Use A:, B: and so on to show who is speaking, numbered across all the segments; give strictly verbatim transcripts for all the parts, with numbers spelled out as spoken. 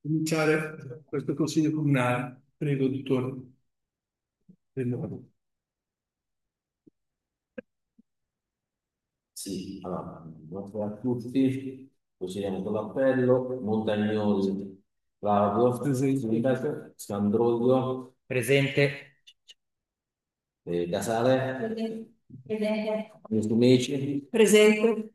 A: cominciare questo consiglio comunale. Prego, dottore. Prego.
B: Sì, allora, buonasera a tutti, procediamo con l'appello. Montagnoli, Claudio,
A: Presente.
B: Scandroglio,
C: Presente.
B: eh, Casale, Musumeci,
D: Presente.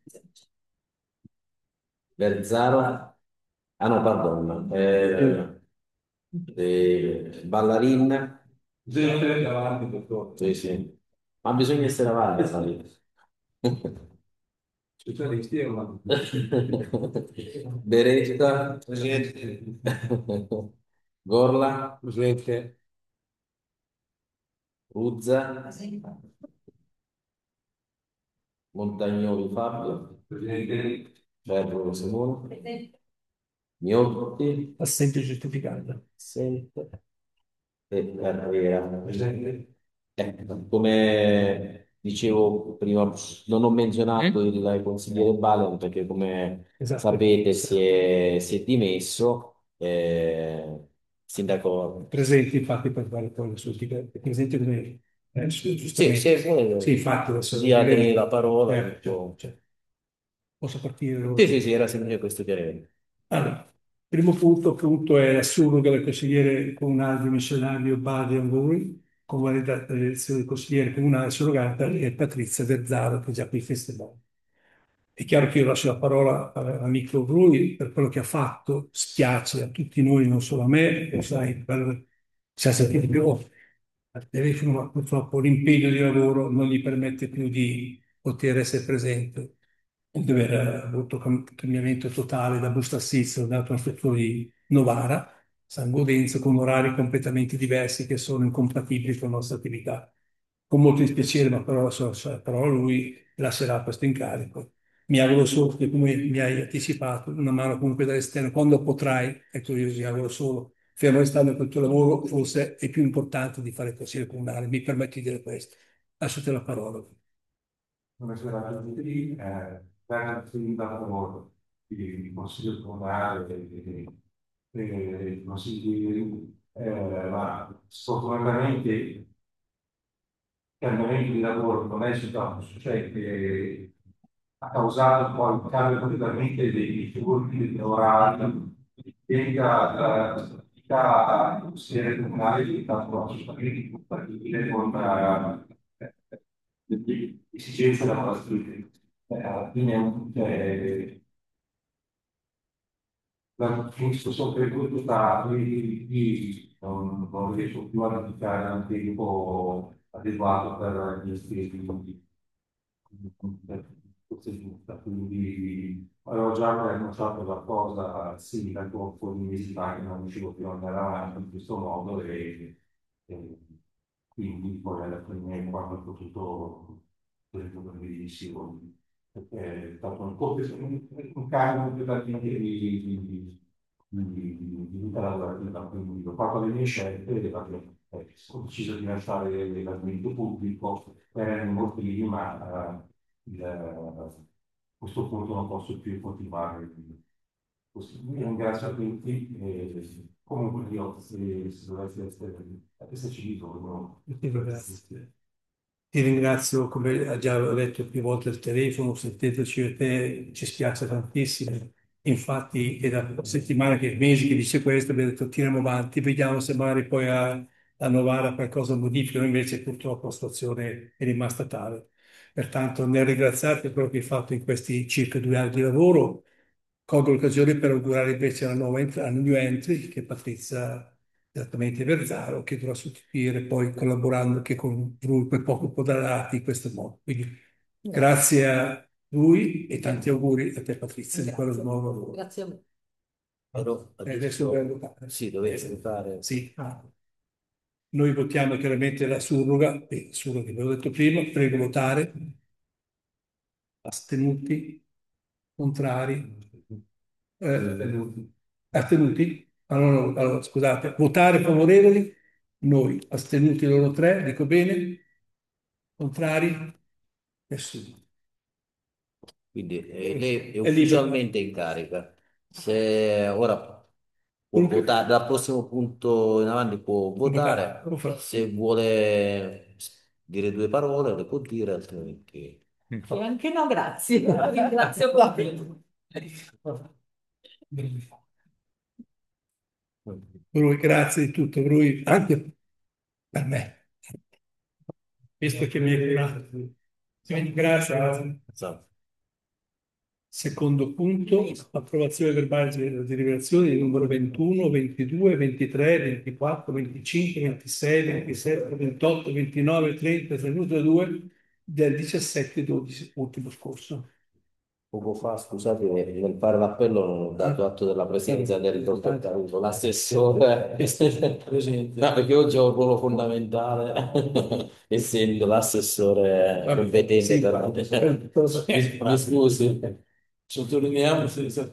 B: Berzaro, ah no, pardon, eh, eh, Ballarin,
A: Presente davanti, dottore.
B: sì, sì, ma bisogna essere avanti, sai.
A: Specialisti è una...
B: Beretta,
A: Presente.
B: Gorla,
A: Presente.
B: Ruzza, Montagnoli Fabio,
A: Presente.
B: Ferro Simone, Miotti,
A: Assente certificato.
B: assente e Carriera.
A: Presente.
B: Eh, come dicevo prima, non ho menzionato
C: Mm?
B: il consigliere Balen perché come
A: Esatto.
B: sapete si è, si è dimesso, eh, sindaco.
A: Presenti, infatti, per fare poi le sue dichiarazioni. Presente come... Eh, sì,
B: Sì, sì,
A: giustamente. Sì,
B: sì,
A: infatti, adesso lo
B: così a te
A: diremo.
B: la parola.
A: Certo, certo,
B: Ecco.
A: certo. Posso partire?
B: Sì, sì, sì, era semplice questo chiarimento.
A: Allora, primo punto appunto è la surroga del consigliere comunale dimissionario Badi Anguri, con valida l'elezione del consigliere comunale surrogata è Patrizia Verzaro, che è già qui festeggiata. È chiaro che io lascio la parola all'amico Bruni per quello che ha fatto, spiace a tutti noi, non solo a me, e sai, per, ci ha sentito più al telefono, ma purtroppo l'impegno di lavoro non gli permette più di poter essere presente, di aver avuto cam- cambiamento totale da Busto Assisto, dato al settore di Novara, San Gaudenzo, con orari completamente diversi che sono incompatibili con la nostra attività. Con molto dispiacere, ma però, so- so- però lui lascerà questo incarico. Mi auguro solo che, come mi hai anticipato, una mano comunque dall'esterno, quando potrai, ecco io mi auguro solo, fermo restando con il tuo lavoro, forse è più importante di fare il consiglio comunale, mi permetti di dire questo. Lasciate la parola.
E: Buonasera a tutti, eh, grazie dal lavoro di Consiglio Comunale e e consigli, eh, ma sfortunatamente cambiamento di lavoro non è soltanto, cioè che ha causato poi un cambio completamente dei turni, degli orari, dedica l'attività consigliere comunale è diventato assolutamente incompatibile con eh, le esigenze lavorative. Eh, alla fine, eh, la discussione per cui sta qui qui non, non riesco più a dedicare un tempo adeguato per gli stessi giusta, quindi avevo già annunciato la cosa al sindaco con i mesi fa che non riuscivo più ad andare avanti in questo modo e, e quindi poi alla fine quando ho potuto ho detto per benissimo perché è stato un, un, un cambio completamente di, di, di, di, di vita lavorativa, quindi ho fatto le mie scelte e ho deciso di lasciare l'ambiente pubblico per motivi, ma eh, il- a questo punto non posso più continuare. Così, vi ringrazio a tutti e comunque io se, se dovesse essere, esserci bisogno.
A: Ti ringrazio. Ti ringrazio, come ha già detto più volte al telefono, sentendoci io e te, ci spiace tantissimo. Infatti è da settimane che, mesi che dice questo, abbiamo detto tiriamo avanti, vediamo se magari poi a, a Novara qualcosa modifica, invece purtroppo la situazione è rimasta tale. Pertanto nel ringraziarti per quello che hai fatto in questi circa due anni di lavoro, colgo l'occasione per augurare invece alla nuova entra- alla new entry, che è Patrizia direttamente Verzaro, che dovrà sostituire poi collaborando anche con lui quel poco può darti in questo modo. Quindi grazie a lui e tanti auguri a te Patrizia di quello nuovo lavoro.
D: Grazie a me.
B: Però
A: E adesso
B: adesso
A: dobbiamo votare.
B: sì, dovete votare.
A: Sì, ah. Noi votiamo chiaramente la surroga, e surroga che avevo detto prima, prego votare, astenuti, contrari, eh, astenuti? Allora, no, allora, scusate, votare favorevoli, noi, astenuti loro tre, dico bene, contrari, nessuno.
B: Quindi eh, lei è
A: È libero.
B: ufficialmente in carica. Se ora può votare, dal prossimo punto in avanti può
A: Votare,
B: votare.
A: lo fa.
B: Se vuole dire due parole, le può dire, altrimenti.
C: E anche no, grazie. Ringrazio proprio.
A: Bruno, grazie di tutto, Bruno, anche per me, visto che mi hai curato. Quindi grazie.
B: Esatto.
A: Secondo punto, approvazione verbale delle deliberazioni di numero ventuno, ventidue, ventitré, ventiquattro, venticinque, ventisei, ventisette, ventotto, ventinove, trenta, trentadue e due del diciassette dodici ultimo scorso.
B: Poco fa, scusate, nel fare l'appello non ho dato atto della presenza del dottor Caruso, l'assessore. No, perché oggi ho un ruolo fondamentale, essendo l'assessore competente
A: Sì,
B: per la mi, mi scusi. Sottolineiamo senza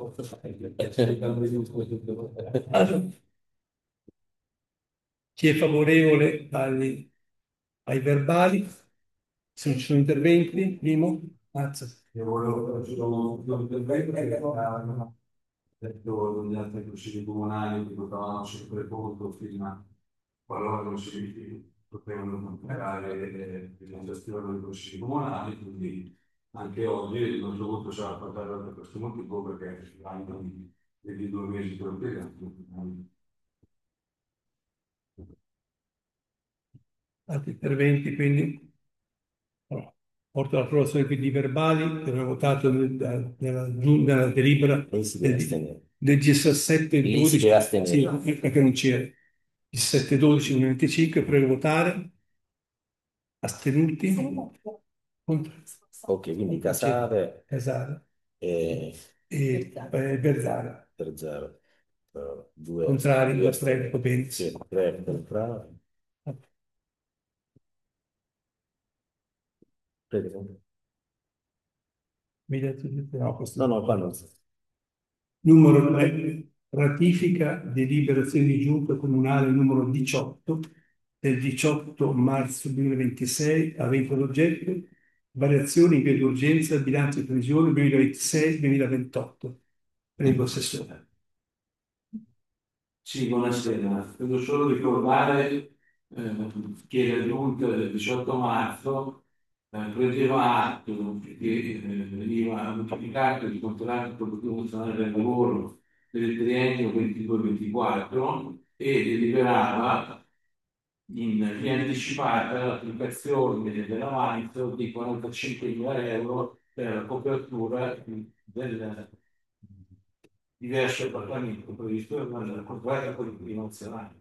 A: Chi è favorevole agli- ai verbali? Se non ci sono interventi, primo, Mazza.
E: Io volevo fare solo un intervento che era detto gli altri consigli comunali che votavano sempre contro prima, qualora non si potevano comprare la gestione dei consigli comunali, quindi anche oggi non ho dovuto salvaguardare per questo motivo perché hanno degli due mesi per impiegati.
A: Altri interventi, quindi no. Porto all'approvazione quindi i verbali che abbiamo votato nel- nella, nella delibera
B: lei si deve
A: del,
B: astenere.
A: del diciassette
B: Lei si
A: dodici,
B: deve astenere.
A: sì, perché non c'era. diciassette dodici venticinque, prego votare. Astenuti? Contro-
B: Ok, quindi Casale
A: Casale
B: e
A: e eh, Berzara.
B: tre zero. Due,
A: Contrari,
B: due
A: prego, bene.
B: sì, tre contrari. Prego.
A: Mi hai detto di- no, questo
B: No,
A: no.
B: no, qua non so.
A: Numero tre, ratifica deliberazione di giunta comunale numero diciotto del diciotto marzo duemilaventisei, avente ad oggetto variazioni in via d'urgenza bilancio di previsione duemilaventisei-duemilaventotto. Prego, Assessore.
E: Sì, buonasera. Devo solo ricordare eh, che la giunta del diciotto marzo eh, prendeva atto che eh, veniva notificato il contratto produttivo nazionale del lavoro per il triennio ventidue ventiquattro e deliberava in via anticipata l'applicazione dell'avanzo di quarantacinquemila euro per la copertura del diverso trattamento previsto nel contratto collettivo nazionale.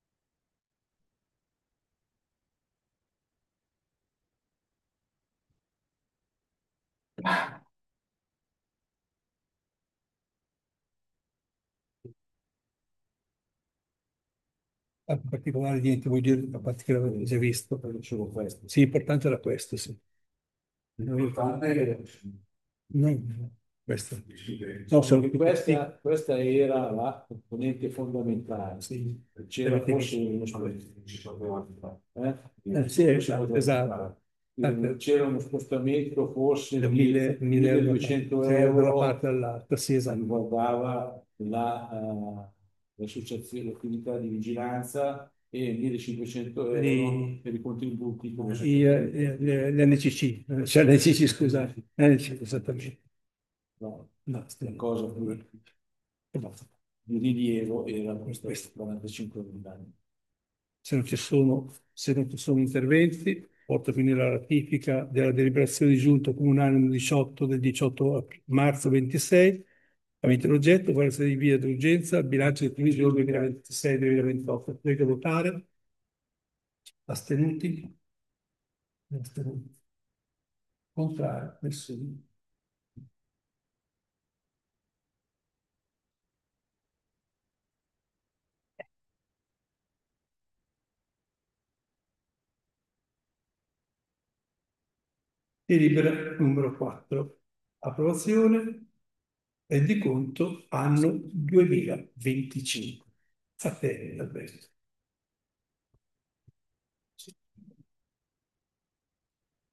A: A particolare niente, vuoi dire a parte che l'avevo già visto, però dicevo questo. Sì, importante era questo, sì.
E: L'importante è
A: No, questo. No, sono
D: Questa, questa era la componente fondamentale.
A: sì.
D: C'era
A: Perché-
D: forse uno spostamento. Eh?
A: Eh, sì, esatto, esatto.
D: Quindi c'era uno spostamento forse
A: Da
D: di
A: mille, mille euro,
D: milleduecento
A: sì, da una
D: euro
A: parte all'altra, sì,
D: che
A: esatto.
D: riguardava la, eh, l'associazione, l'attività di vigilanza e millecinquecento euro
A: Lì-
D: per i contributi come
A: I, eh, le- L'N C C, cioè l'N C C, scusate, l'N C C, esattamente.
D: no,
A: No,
D: la cosa più
A: e basta.
D: di rilievo erano questi quarantacinque mila anni.
A: Se non ci sono, se non ci sono interventi, porto quindi la ratifica della deliberazione di giunta comunale numero diciotto del diciotto marzo ventisei, avente l'oggetto, variazione di via d'urgenza, bilancio di previsione duemilaventisei-duemilaventotto. Prego votare. Astenuti? Astenuti. Contrario? Nessuno. Delibera numero quattro. Approvazione. Rendiconto anno duemilaventicinque. A te, Alberto.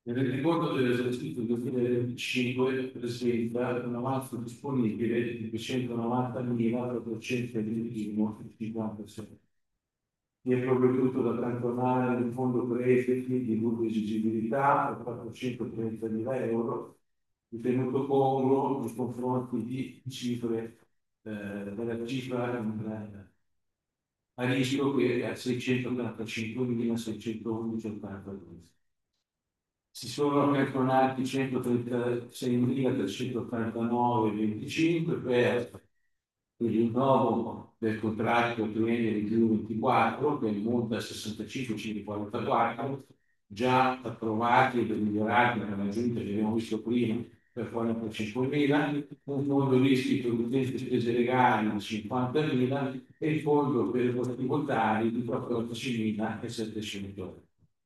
D: Nel rendiconto dell'esercizio duemilaventicinque presenta un avanzo disponibile di duecentonovantamila quattrocentoventuno virgola cinquantasei. Mi è provveduto da cantonare nel fondo crediti di dubbia esigibilità per quattrocentotrentamila euro, ritenuto congruo nei confronti di cifre, eh, della cifra in, a rischio che è a seicentottantacinquemilaseicentoudici virgola ottantadue. Si sono calcolati centotrentaseimilatrecentottantanove virgola venticinque per il rinnovo del contratto triennio di più ventiquattro, che monta a sessantacinque virgola cinquecentoquarantaquattro, già approvati e deliberati nella giunta che abbiamo visto prima per quarantacinquemila, un fondo rischi per utenze e spese legali di cinquantamila e il fondo per i fotovoltaici di quattordicimilasettecento euro.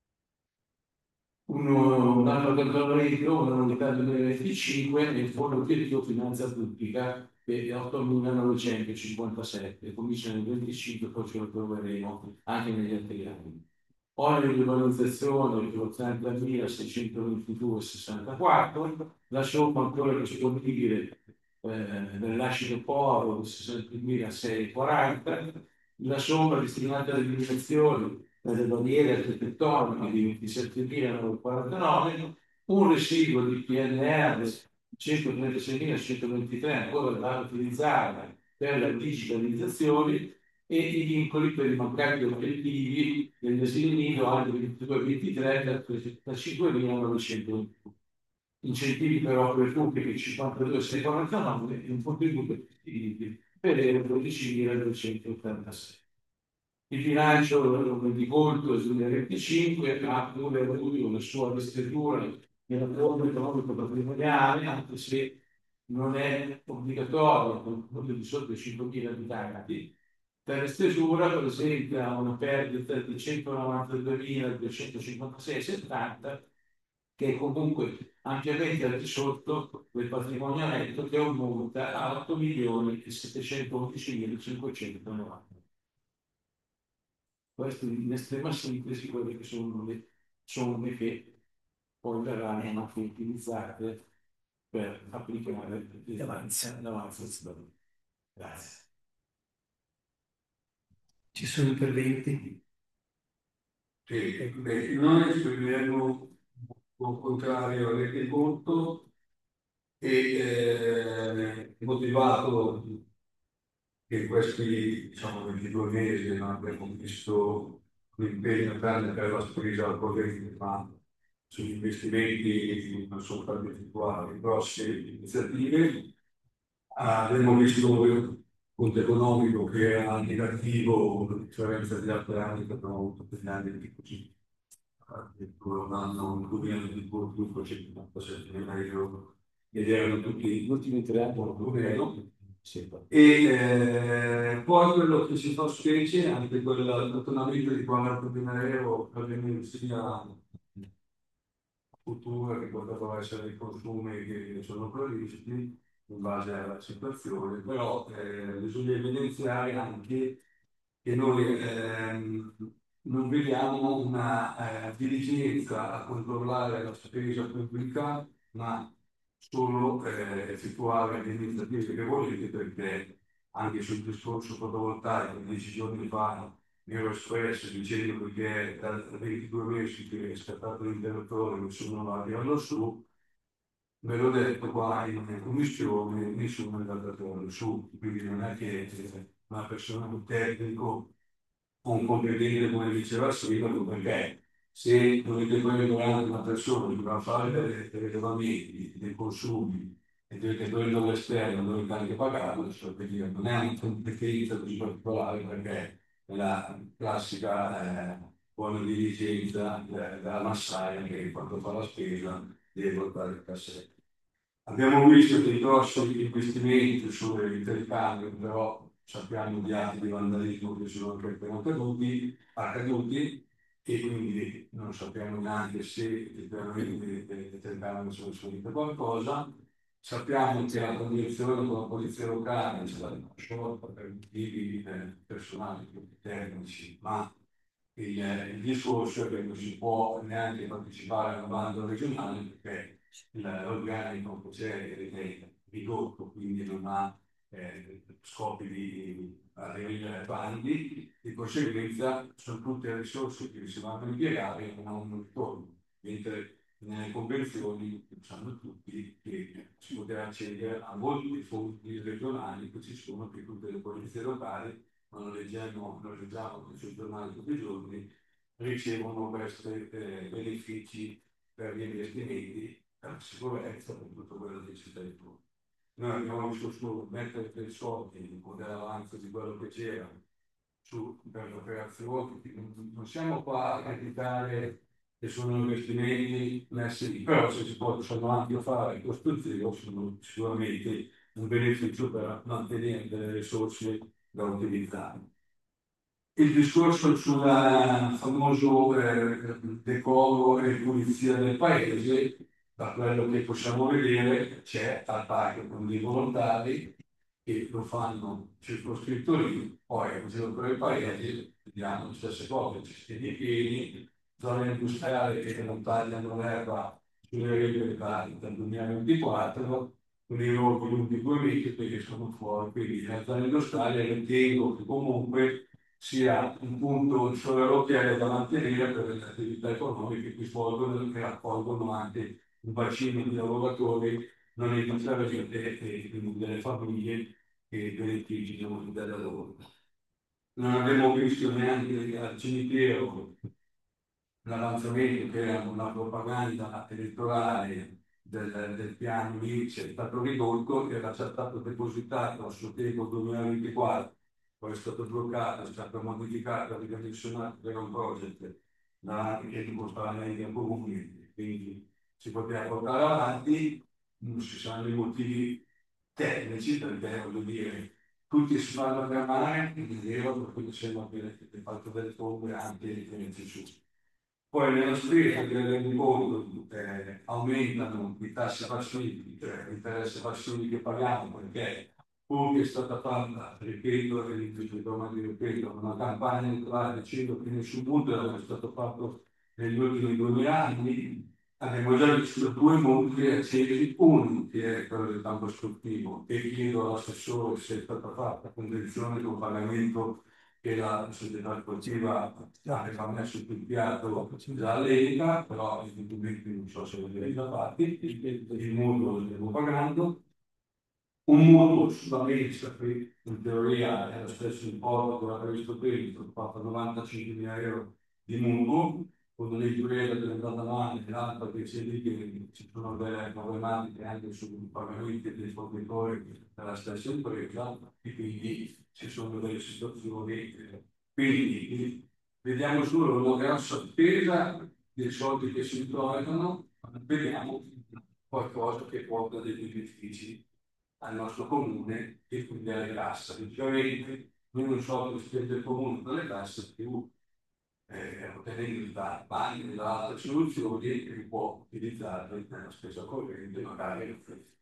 D: Uno, un altro cambiamento, un'unità duemilaventicinque nel fondo obiettivo finanza pubblica che è ottomilanovecentocinquantasette, comincia nel venticinque, poi ce lo troveremo anche negli altri anni. Oneri di valorizzazione per ottantamilaseicentoventidue virgola sessantaquattro, la somma ancora disponibile eh, nell'ascito poro di sessantamila seicentosquaranta, la somma destinata alle dimensioni delle barriere architettoniche di ventisettemila novecentoquarantanove, un residuo di P N R centotrentaseimilacentoventitré ancora da utilizzare per la digitalizzazione e i vincoli per i mancati obiettivi degli asili nido anni ventidue ventitré da trentacinquemilanovecento. Incentivi per opere pubbliche cinquantadue virgola seicentoquarantanove e un contributo per euro dodicimiladuecentottantasei. Il bilancio del rendiconto del duemilaventicinque ha pure avuto la sua riscrittura nella forma economico patrimoniale, anche se non è obbligatorio con quello di sotto i cinquemila abitanti. Per stesura presenta una perdita di centonovantaduemiladuecentocinquantasei virgola settanta, che è comunque ampiamente al di sotto del patrimonio netto, che ammonta a otto milioni e settecentoundicimilacinquecentonovanta. Queste in estrema sintesi quelle che sono le somme che poi verranno anche utilizzate per applicare l'avanzo. Grazie.
A: Ci sono interventi?
F: Sì, beh, noi esprimiamo un contrario al rendiconto e eh, motivato che questi diciamo, ventidue mesi non abbiamo visto un impegno grande per la spesa corrente, ma sugli investimenti non sono stati effettuati grosse iniziative. Abbiamo visto un conto economico che era negativo, a differenza degli altri anni che abbiamo avuto per gli anni di così. Addirittura un anno, un biennio di duecentonovantasette mila euro ed erano tutti gli ultimi tre anni molto meno. E eh, poi quello che si fa specie, anche quell'attonamento di quarantamila euro per l'energia futura che potrebbero essere i consumi che sono previsti in base alla situazione, però eh, bisogna evidenziare anche che noi ehm, non vediamo una eh, diligenza a controllare la spesa pubblica, ma solo eh, effettuare le iniziative che volete, perché anche sul discorso fotovoltaico, dieci giorni fa mi ero espresso dicendo che da ventidue mesi che è scattato l'interruttore non sono arrivando su, me l'ho detto qua in commissione, nessuno è andato su, quindi non è che una persona, un tecnico o un competente come diceva il sindaco, perché se dovete poi durante una persona che va a fare dei rilevamenti, dei consumi e dovete prenderlo all'esterno, dovete anche pagarlo, cioè, non è una competenza così particolare, perché è la classica eh, buona diligenza eh, della massaia che quando fa la spesa deve portare il cassetto. Abbiamo visto dei grossi investimenti sulle telecamere, però sappiamo di atti di vandalismo che sono anche appena accaduti, accaduti e quindi non sappiamo neanche se veramente le telecamere sono servite qualcosa. Sappiamo che la condizione con la polizia locale è stata sciolta per motivi eh, personali, tecnici, ma il, il discorso è che non si può neanche partecipare a una banda regionale perché l'organico che c'è è ridotto, quindi non ha eh, scopi di avere bandi, di conseguenza sono tutte risorse che si vanno a impiegare e non hanno un ritorno, mentre nelle convenzioni sanno tutti che si potrà accedere a molti fondi regionali che ci sono, che tutte le polizie locali, ma non leggiamo, non leggiamo sui giornali tutti i giorni, ricevono questi eh, benefici per gli investimenti, per la sicurezza, per tutto quello che ci sta intorno. Noi abbiamo visto solo mettere dei soldi con dell'avanzo di quello che c'era su, per le operazioni, non, non siamo qua a criticare che sono investimenti messi lì, però se si possono anche fare costo zero sono sicuramente un beneficio per mantenere delle risorse da utilizzare. Il discorso sul famoso eh, decoro e pulizia del paese, da quello che possiamo vedere, c'è al parco con dei volontari che lo fanno circoscritto lì, poi in giro per il paese vediamo le stesse cose, cestini pieni, zone industriali che non tagliano l'erba sulle regole dal duemilaventiquattro, con i loro lunghi due metri che sono fuori, quindi la zona industriale ritengo che comunque sia un punto sovrall'occhiello da mantenere per le attività economiche che svolgono e che raccolgono anche un bacino di lavoratori non intravedete e quindi delle famiglie che beneficiano del lavoro. Non abbiamo visto neanche al cimitero l'avanzamento che era una propaganda elettorale del, del piano lì, c'è stato ridotto, era già stato depositato a suo tempo duemilaventiquattro, poi è stato bloccato, è stato modificato, ridimensionato per un project davanti che ti costava media comune, quindi si poteva portare avanti, non si sanno i motivi tecnici, perché voglio dire, tutti si fanno fermare, è vero, per cui sembra che il fatto delle tombe anche i su. Poi nella spesa del rendiconto eh, aumentano i tassi passivi, cioè l'interesse passivi che paghiamo, perché pur che è stata fatta, ripeto, e ripeto, una campagna elettorale dicendo che nessun punto era stato fatto negli ultimi duemila anni, abbiamo già visto due mutui accesi, uno che è quello del campo sportivo, e chiedo all'assessore se è stata fatta convenzione con pagamento che la società sportiva aveva messo sul piatto dall'Etica, però evidentemente non so se l'avete già fatti, il mutuo lo stiamo pagando, un mutuo sulla messa che in teoria è lo stesso importo che aveva previsto prima, fatto novantacinquemila euro di mutuo, con delle giurelle che è andata avanti, l'altra che si dice che ci sono delle problematiche anche sui pagamenti dei fornitori della stessa impresa, e quindi ci sono delle situazioni. Quindi vediamo solo una grossa spesa dei soldi che si trovano, ma vediamo qualcosa che porta dei benefici al nostro comune e quindi alle casse. Praticamente noi non so che spende il comune dalle casse più eh, ottenendo da banche e da altre soluzioni che può utilizzare nella spesa corrente, magari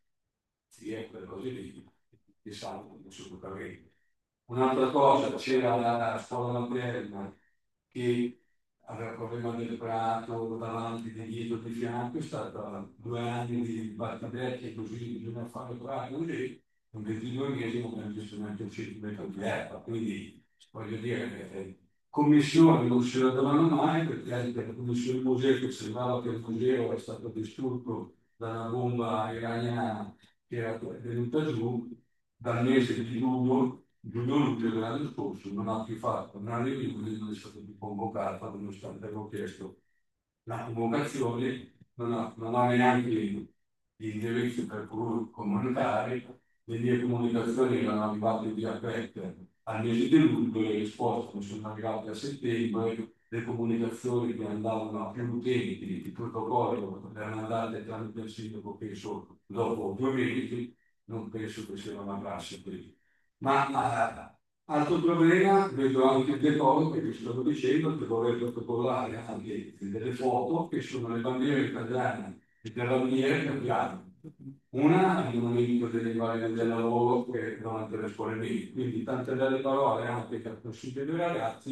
F: sì, è quelle cose lì che sanno assolutamente. Un'altra cosa, c'era la scuola materna che aveva problema del prato davanti, di dietro, di fianco, è stata due anni di battibecchi, così bisogna fare prato così, un ventidue mesi non abbiamo visto neanche un centimetro di erba, quindi voglio dire che eh, commissioni non si la davano mai, perché la commissione museo che sembrava che il museo è stato distrutto da una bomba iraniana che era venuta giù dal mese di luglio, giugno-luglio dell'anno scorso, non ha più fatto una riunione, non è stato più convocato, nonostante avevo chiesto la convocazione, non ha, non ha neanche gli indirizzi per comunicare, le mie comunicazioni erano arrivate via P E C al mese di luglio, le risposte mi sono arrivate a settembre, le comunicazioni che andavano a più utenti, il protocollo erano andate tramite il sindaco, penso, dopo due mesi, non penso che sia una classe qui. Ma eh, altro problema, vedo anche il decoro che vi stavo dicendo, che vorrei protocollare anche delle foto, che sono le bandiere italiane e delle bandiere cambiate. Una è il momento delle varie del lavoro che davanti alle scuole medie, quindi tante belle parole anche che ha consiglio dei ragazzi,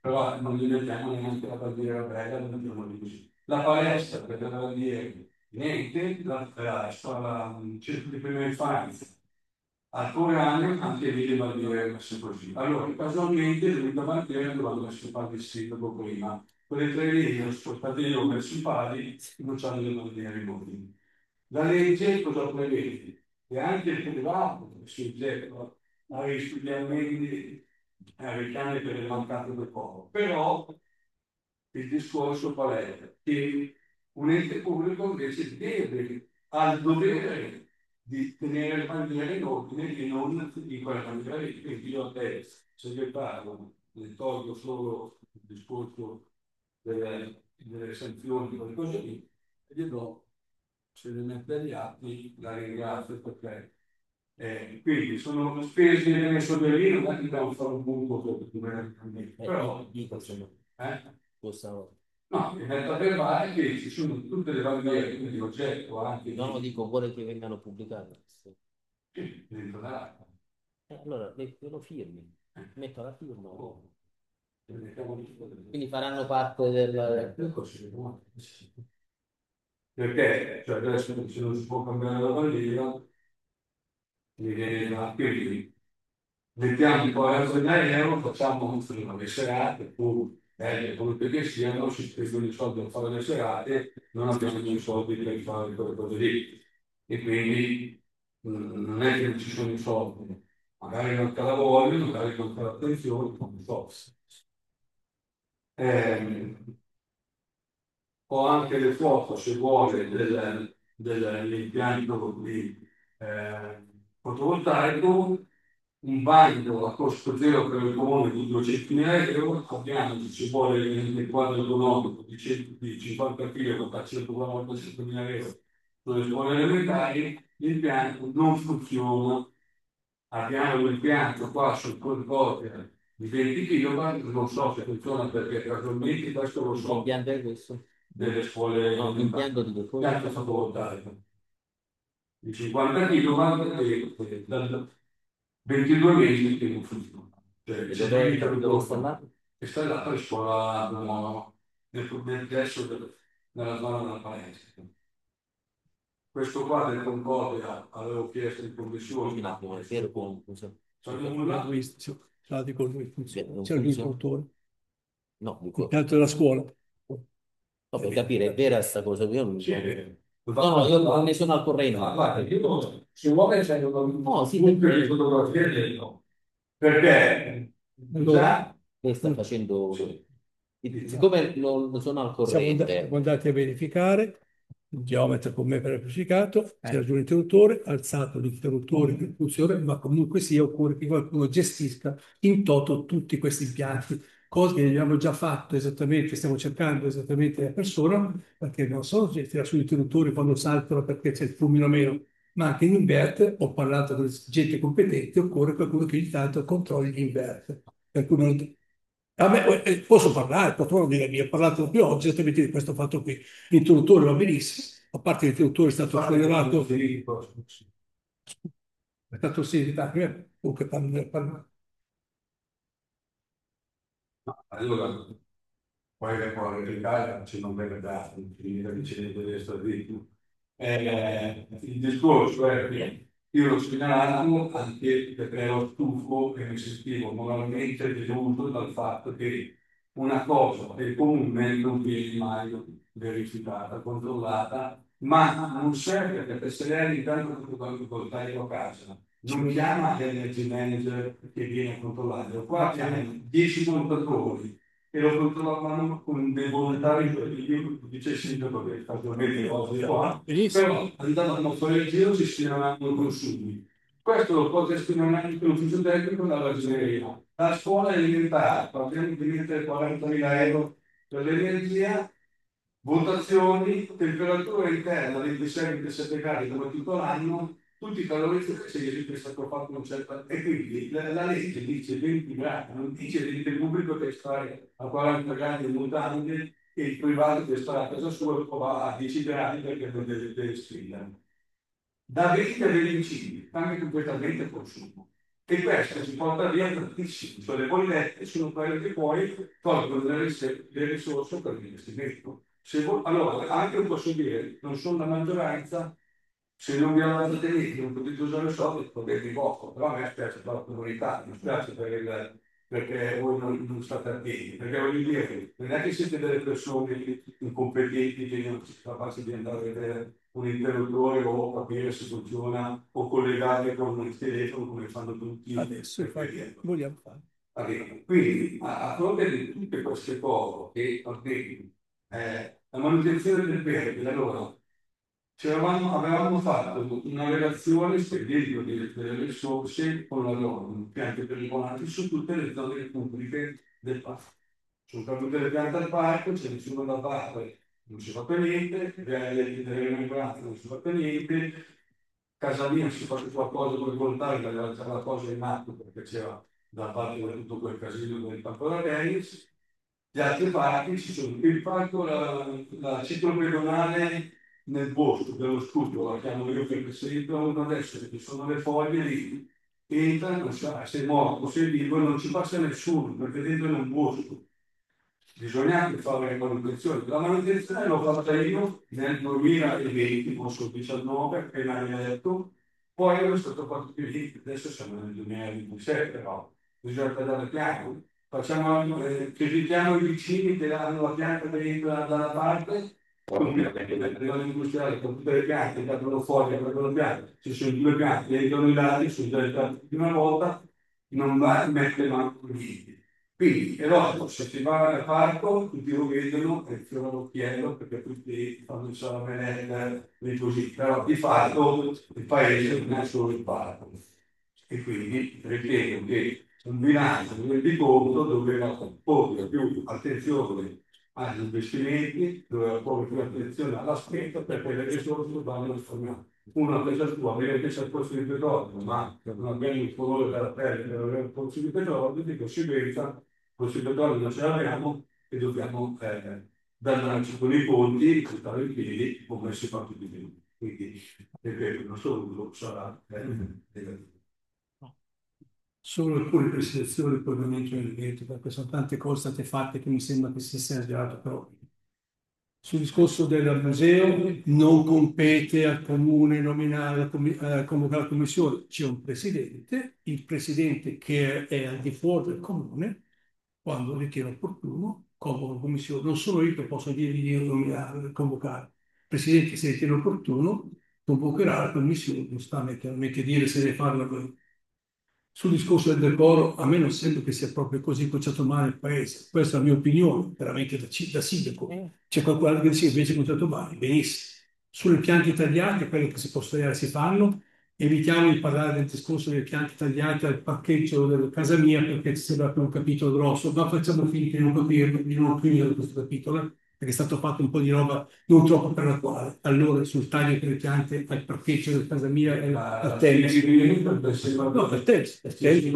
F: però non gli mettiamo neanche la bandiera bella, non mettiamo lì così. La palestra per le bandiere, niente, la, la, la, il centro di prima infanzia, al Corano anche lì le bandiere messe così. Allora, casualmente l'unica bandiera dovevano essere fatte il sindaco prima. Quelle tre lì, le spostate io verso i pali, non c'hanno le bandiere in ordine. La legge cosa prevede? Che anche il privato è soggetto a risparmiamenti a ricami per le mancate del popolo. Però il discorso qual è? Che un ente pubblico invece deve, ha il dovere di tenere le bandiere in ordine e non di quella bandiera lì. Quindi io a te, segretario, ne tolgo solo il discorso delle, delle sanzioni, quelle cose lì, e gli do, se le mette agli atti, la ringrazio perché. Eh, quindi sono spese nelle sorelle, non è che dobbiamo fare un punto per però eh? No, mi metto a verbale che ci sono tutte le bandiere, quindi oggetto anche
B: No, no,
F: di...
B: dico, vuole che vengano pubblicate.
F: Sì, dentro l'acqua.
B: Eh, allora, le, lo firmi, metto la firma.
F: Oh.
B: Quindi faranno parte del...
F: Perché? Cioè adesso se non si può cambiare la bandiera, mi viene da quindi mettiamo quarantamila euro, facciamo le serate, pur belle come che siano, si spendono i soldi a fare le serate, non abbiamo i soldi per fare quelle cose lì. E quindi mh, non è che non ci sono i soldi, magari non te la vogliono, magari non te l'attenzione, non so. Eh, ho anche le foto, se vuole, del, dell'impianto di eh, fotovoltaico, un bagno a costo zero per il comune di duecentomila euro, abbiamo, se ci vuole il quadro economico di, cento, di cinquanta kg a centoquarantacinquemila euro sulle scuole elementari, l'impianto non funziona. Abbiamo l'impianto qua sul concordia di venti chilowatt, non so se funziona perché casualmente questo lo so.
B: L'impianto è questo?
F: Delle scuole
B: no, l'impianto di che cosa?
F: L'impianto fotovoltaico di cinquanta chilowatt e da ventidue mesi che non funziona. Cioè, c'è
B: Dove,
F: dove,
B: dove sta là?
F: è stata la scuola no, nel complesso nella zona della palestra. Questo qua del Concordia avevo chiesto in commissione.
B: Un attimo, è vero con...
F: C'è nulla?
A: C'è
B: non
A: il
B: funziona.
A: istruttore.
B: No, dico...
A: L'impianto della scuola.
B: No, per capire, è vera sta cosa? Io non...
F: Sì, è
B: No, no, io non ne sono al corrente.
F: Ah, guarda, io se vuole c'è un
B: No, sì,
F: punto
B: perché-
F: di fotografia dentro. Perché già
B: Lei sta facendo...
F: Sì.
B: Siccome non sono al
A: Siamo andati,
B: corrente...
A: siamo andati a verificare, il geometra con me per verificato, c'era giù l'interruttore, alzato l'interruttore in funzione, ma comunque sia occorre che qualcuno gestisca in toto tutti questi impianti, cose che abbiamo già fatto esattamente, stiamo cercando esattamente la persona, perché non solo si tira su interruttori quando saltano perché c'è il fulmine o meno, ma anche in inverter, ho parlato con gente competente, occorre qualcuno che ogni tanto controlli gli inverter. Per cui non- a me, eh, posso parlare, posso non dire mia, ho parlato proprio oggi esattamente di questo fatto qui. L'interruttore va benissimo, a parte l'interruttore è stato sollevato, è stato sì, comunque parlo- parlo-
F: No, allora poi può replicare, se non viene dato, finita vicenda delle statistiche. Eh, il discorso è che io l'ho segnalato anche perché ero stufo e mi sentivo moralmente deluso dal fatto che una cosa che comune non viene mai verificata, controllata, ma non serve perché se lei all'interno del fotovoltaico a casa non chiama l'energy manager che viene a controllare, qua chiama dieci contatori e lo controllavano con dei volontari io dice il sindaco che casualmente oggi è qua, però andavano a fare il giro si stiravano i consumi. Questo lo può testimoniare anche l'ufficio tecnico dalla ragioneria. La scuola elementare, parliamo di mettere quarantamila euro per l'energia, votazioni, temperatura interna ventisei ventisette gradi come tutto l'anno, tutti i calorifici che è stato fatto un certo... E quindi la, la legge dice venti gradi, non dice il pubblico che stare a quaranta gradi in mutande e il privato che sta a casa sua va a dieci gradi perché non deve, deve scrivere. Da venti a venticinque, anche completamente consumo. E questo si porta via tantissimo, cioè le bollette sono quelle che poi tolgono le, ris- le risorse per l'investimento. Se vo- allora, anche un posso dire, non sono la maggioranza, se non vi andate lì, non potete usare i soldi, potete di poco, però a me spiace per la comunità, mi spiace per il, perché voi non, non state attenti, perché voglio dire, non è che siete delle persone incompetenti che non siete capaci di andare a vedere un interruttore o capire se funziona o collegarli con il telefono come fanno tutti.
A: Adesso infatti, vogliamo fare.
F: Allora, quindi a, a fronte di tutte queste cose che avvengono, eh, la manutenzione del verde, allora ci avevamo, avevamo fatto una relazione spiegando delle, delle risorse con la zona, impianti pericolati su tutte le zone pubbliche del parco. Su tutte le piante del parco c'è nessuno da parte, non si fa per niente, le delle membranze non si fa per niente, casa mia si fa qualcosa con il voltaico, c'era la cosa in atto perché c'era da parte di tutto quel casino del campo da tennis. Gli altri parchi ci sono il parco, la, la ciclopedonale nel bosco dello studio, la chiamo io perché se entrano adesso che ci sono le foglie lì, entrano, sa, se è morto, se è vivo, non ci passa nessuno perché dentro è un bosco. Bisogna anche fare le manutenzioni. La manutenzione l'ho fatta io nel duemilaventi, posso diciannove, appena eletto, poi ero stato fatto più lì, adesso siamo nel duemilaventisei, però bisogna tagliare piano. Facciamo, eh, creditiamo i vicini che hanno la pianta che entra dalla parte, arrivano industriali con tutte le piante, che hanno foglie, che hanno piante, ci sono due piante, entrano i lati, sono già entrati di una volta, non va a mettere manco niente. Quindi è logico, se si va al parco, tutti lo vedono e fiorano l'occhiello perché tutti fanno il salamerella e così, però di fatto il paese non è solo il parco. E quindi ripeto che un bilancio, un rendiconto doveva porre più attenzione agli investimenti, doveva porre più attenzione alla spesa perché le risorse vanno risparmiate. Uno a casa sua aveva che c'è il corso di petrolio, ma non abbiamo il colore della pelle per avere il corso di petrolio, di conseguenza il corso di petrolio non ce l'abbiamo e dobbiamo eh, darci con i conti, stare in piedi come si fa tutti i giorni. Quindi, ripeto, non solo uno sarà eh, negativo.
A: Solo alcune precisazioni poi ovviamente nel merito, perché sono tante cose state fatte che mi sembra che si sia esagerato però. Sul discorso del museo non compete al comune nominare, la commi- eh, convocare la commissione, c'è un presidente, il presidente che è al di fuori del comune, quando ritiene opportuno, convoca la commissione. Non sono io che posso dirgli di nominare, convocare. Il presidente, se ritiene opportuno, convocherà la commissione, non sta a me chiaramente dire se deve farlo lui. Sul discorso del decoro, a me non sembra che sia proprio così conciato male il paese. Questa è la mia opinione, veramente da, ci- da sindaco. C'è qualcuno che dice invece conciato male, benissimo. Sulle piante tagliate, quello che si può tagliare si fanno. Evitiamo di parlare del discorso delle piante tagliate al parcheggio della casa mia perché ci sembra che è un capitolo grosso, ma facciamo finta di non capirlo, di non finire questo capitolo, eh, perché è stato fatto un po' di roba non troppo per la quale. Allora, sul taglio delle piante al parcheggio della casa mia e al tennis. No, al tennis. Al tennis.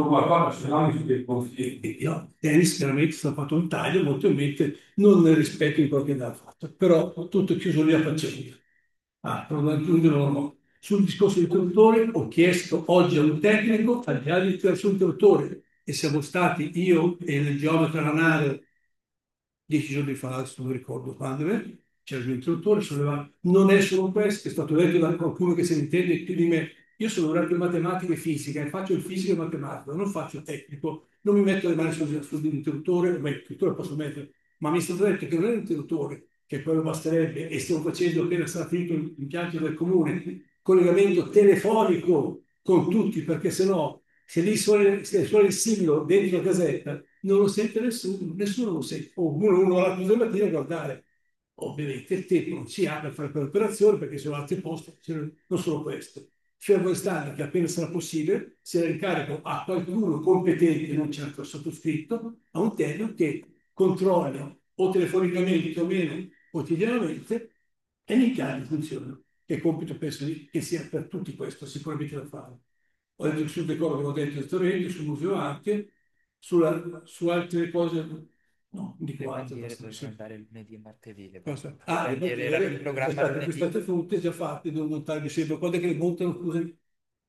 A: No, tennis chiaramente è stato fatto un taglio molto in mente non nel rispetto di quello che andava fatto, però tutto chiuso lì a faccenda. Ah, non aggiungere no. Sul discorso dell'interruttore ho chiesto oggi a un tecnico, al di là dell'interruttore, e siamo stati io e il geometra Ranare dieci giorni fa, adesso non ricordo quando è, c'era l'interruttore, solleva- non è solo questo, è stato detto da qualcuno che se ne intende più di me. Io sono laureato in matematica e fisica e faccio il fisico e matematica, non faccio il tecnico, non mi metto le mani sul- sull'interruttore, beh, l'interruttore posso mettere, ma mi è stato detto che non è l'interruttore, che quello basterebbe, e stiamo facendo appena sarà finito l'impianto del comune, collegamento telefonico con tutti, perché sennò se lì suona, se suona il siglo dentro la casetta, non lo sente nessuno, nessuno lo sente. O uno, uno alla chiusa mattina a guardare. Ovviamente il tempo non si ha per fare quell'operazione perché sono altri posti, non solo questo. Fermo restando che appena sarà possibile si incarico a qualcuno competente, non certo sottoscritto, a un tecnico che controlla o telefonicamente o meno quotidianamente e l'impianto funziona. Che compito penso che sia per tutti questo sicuramente da fare. Ho detto sul decoro che ho detto storente, sul museo anche, sulla, su altre cose, no, di
G: Le
A: qua.
G: bandiere dovevano andare lunedì e martedì. Le
A: Cosa?
G: bandiere,
A: Ah,
G: le
A: le
G: bandiere erano in
A: bandiere,
G: programma
A: queste
G: lunedì.
A: queste tutte già fatte, devo montare, mi sembra, quando è che le montano, scusami?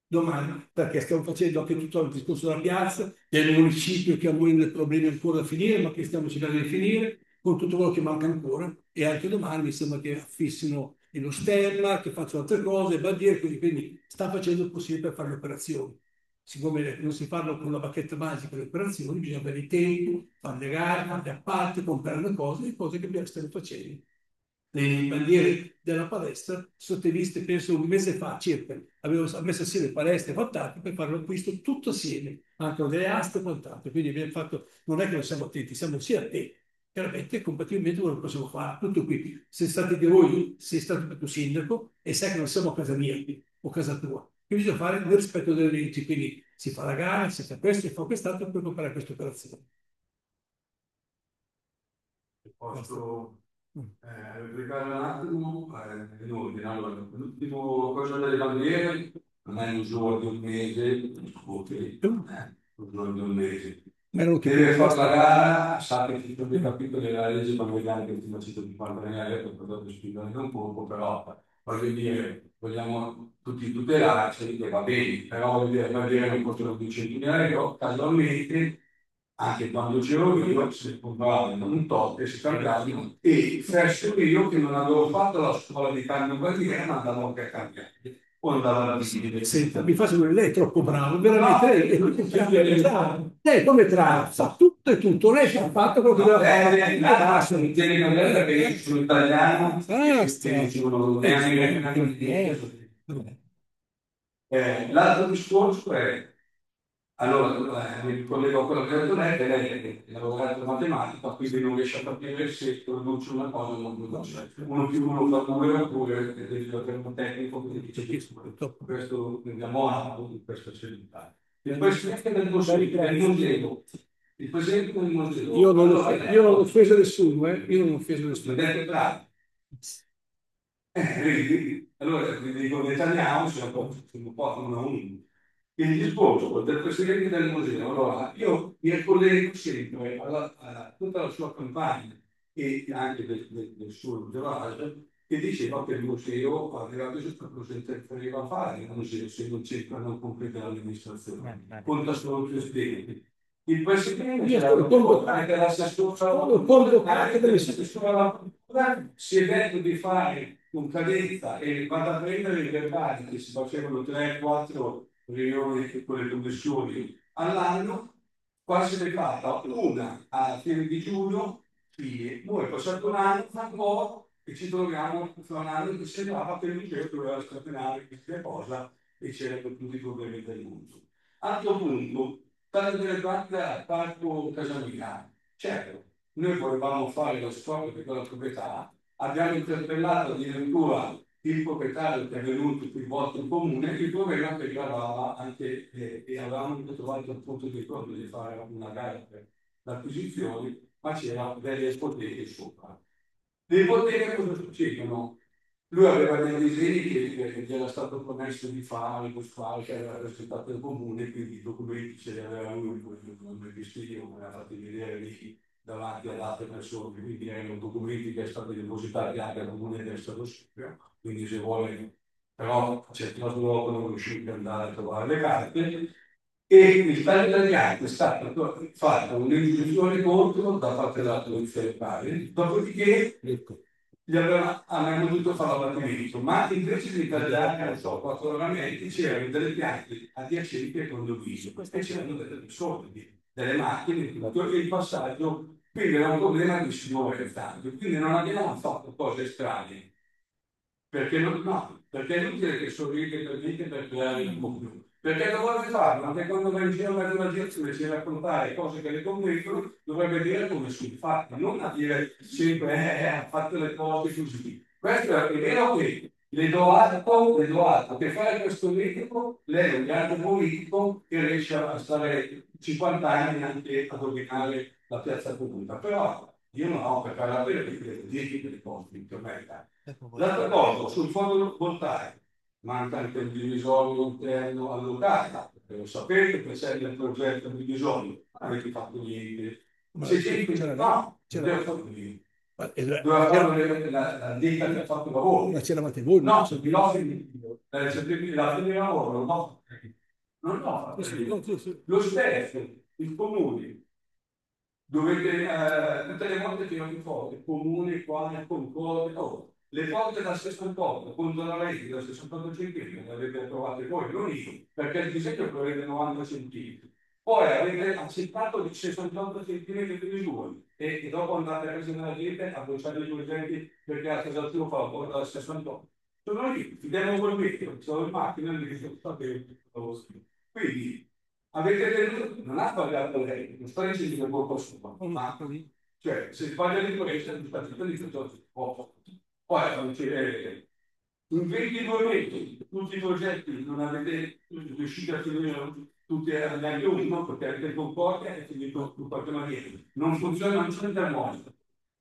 A: domani, perché stiamo facendo anche tutto il discorso della piazza, del municipio che ha dei problemi ancora da finire, ma che stiamo cercando di finire, con tutto quello che manca ancora, e anche domani mi sembra che affissino lo stemma, che facciano altre cose, bandiere, quindi, quindi sta facendo il possibile per fare le operazioni. Siccome non si fanno con la bacchetta magica le operazioni, bisogna avere i tempi, fare le gare, fare le appalti, comprare le cose, le cose che abbiamo stiamo facendo. Le bandiere della palestra sono state viste, penso, un mese fa circa. Avevo messo assieme palestre e quant'altro per fare l'acquisto tutto assieme, anche delle aste e quant'altro. Quindi abbiamo fatto, non è che non siamo attenti, siamo sì attenti. Chiaramente, compatibilmente, non lo possiamo fare. Tutto qui. Se state di voi, sei stato tu sindaco e sai che non siamo a casa mia o casa tua. Quindi bisogna fare nel rispetto delle leggi. Quindi si fa la gara, si fa questo, si fa quest'altro per comprare questa operazione.
F: Posso eh, replicare un attimo? Eh, in ordine. Allora, l'ultimo cosa delle bandiere non è un giorno di un mese, scusi, eh, un giorno di un mese. Deve fare la gara, sa che ci sono dei capitoli della legge, ma vediamo che ti faccio di partenere, per poter spiegare un poco, però voglio dire, vogliamo tutti tutelarci, che va bene, però voglio dire, va bene che costano duecentomila euro, casualmente, anche quando c'ero io, si compravano un tot e si cambiavano, e fresso io che non avevo fatto la scuola di cambio bandiera, ma andavo anche a cambiare. Poi andava alla visita.
A: Senta, mi faccio vedere, lei è troppo bravo, veramente, lei, lei, lei come tra, sa tutto e tutto, lei ha fatto quello che doveva fare.
F: Eh, basta, non tieni in considerazione perché io sono italiano,
A: Basta.
F: e sono eh, l'altro discorso è, allora, eh, mi ricollego a quello che ha detto lei, che lei è lavorato in matematica, quindi non riesce a capire se produce una cosa o non produce. Uno più uno fa due oppure il termotecnico che dice che questo andiamo a questa scelta. Il presidente del Consiglio del museo, il presidente del museo.
A: Io non ho, io non ho offeso nessuno, eh? Io non ho offeso nessuno.
F: Vedete bravo. Eh, vedi? Allora, vi dico, dettagliamo, se un po' uno a uno. Il discorso del presidente del museo, allora, io mi ricollego sempre alla, a tutta la sua campagna e anche del, del, del suo entourage, che diceva che il museo aveva bisogno di cosa poteva fare, il museo se non c'entra non completa l'amministrazione. Conta solo il presidente. Il presidente anche l'assessore si è detto di fare con cadenza e vado a prendere i verbali che si facevano tre quattro riunioni con le commissioni all'anno, quasi se ne fatta una a fine di giugno, fine. Poi è passato un anno, fa un po' e ci troviamo fra un anno che sembrava che il museo doveva scatenare questa cosa e c'erano tutti i problemi del mondo. Altro punto, tanto delle parti al parco Casamigano. Certo, noi volevamo fare lo scopo di quella proprietà, abbiamo interpellato addirittura il proprietario che è venuto più volte in comune, il problema che riguardava anche, eh, e avevamo trovato un punto di incontro di fare una gara per l'acquisizione, ma c'era delle ipoteche sopra. Le ipoteche cosa succedono? Lui aveva dei disegni che, che gli era stato promesso di fare, di fare, che aveva presentato il comune, quindi i documenti ce li aveva lui, non li visto io, me li ha fatti vedere lì davanti ad altre persone, quindi erano documenti che sono stati depositati anche al comune del Stato Suprio, quindi se vuole, però certi giorni dopo non riuscite ad andare a trovare le carte, e il taglio delle carte è stato fatto un'ingiunzione contro da parte della polizia locale, dopodiché gli aveva, avevano dovuto fare l'abbattimento, ma invece di tagliare, non so, quattro ornamenti, c'erano delle piante adiacenti al condominio, e c'erano delle persone, delle macchine, e il passaggio, quindi era un problema di si muovere tanto, quindi non abbiamo fatto cose strane, perché non, no, perché è inutile che sorride per niente per creare il mondo. Perché dovrebbe farlo, anche quando va in giro alla gente ci raccontare cose che le convincono, dovrebbe dire come sono fatte, non a dire sempre eh, ha fatto le cose così. Questo è vero che le do atto, le do atto che fare questo medico, lei è un grande politico che riesce a stare cinquanta anni anche a dominare la piazza pubblica, però io non ho per fare la vera perché dieci delle cose per me. L'altra cosa, sul fondo voltaico, manca anche il divisorio interno allocato, lo sapete che c'è nel progetto di divisorio, avete fatto niente. Se c'è no, c'era fatto niente. Doveva fare la ditta che ha fatto il lavoro.
A: Ma c'eravate voi?
F: No, sono piloti, la fine di lavoro, no. Non no,
A: Sì, sì, no, sì, sì.
F: lo stesso, il comune. Dovete, eh, tutte le volte che ogni foto, il comune, qua, il concorde, oh, le foto da sessantotto, contro la rete da sessantotto centimetri, le avete trovate voi, non io, perché il disegno prevede novanta centimetri. Poi avete accettato di sessantotto centimetri di misura e, e dopo andate a casa della gente a bocciare i progetti perché la casa tua fa la porta da sessantotto. Sono io, ti devo quel metro, sono in macchina e mi dico, quindi avete tenuto, non ha sbagliato lei, non sta dicendo che colpa sua, ma cioè, se sbaglia di questo, non sta dicendo che poi eh, in ventidue mesi tutti i progetti non avete riuscito a finire tutti agli uno perché avete concordia e finito in qualche maniera. Non funziona, non c'è termometro.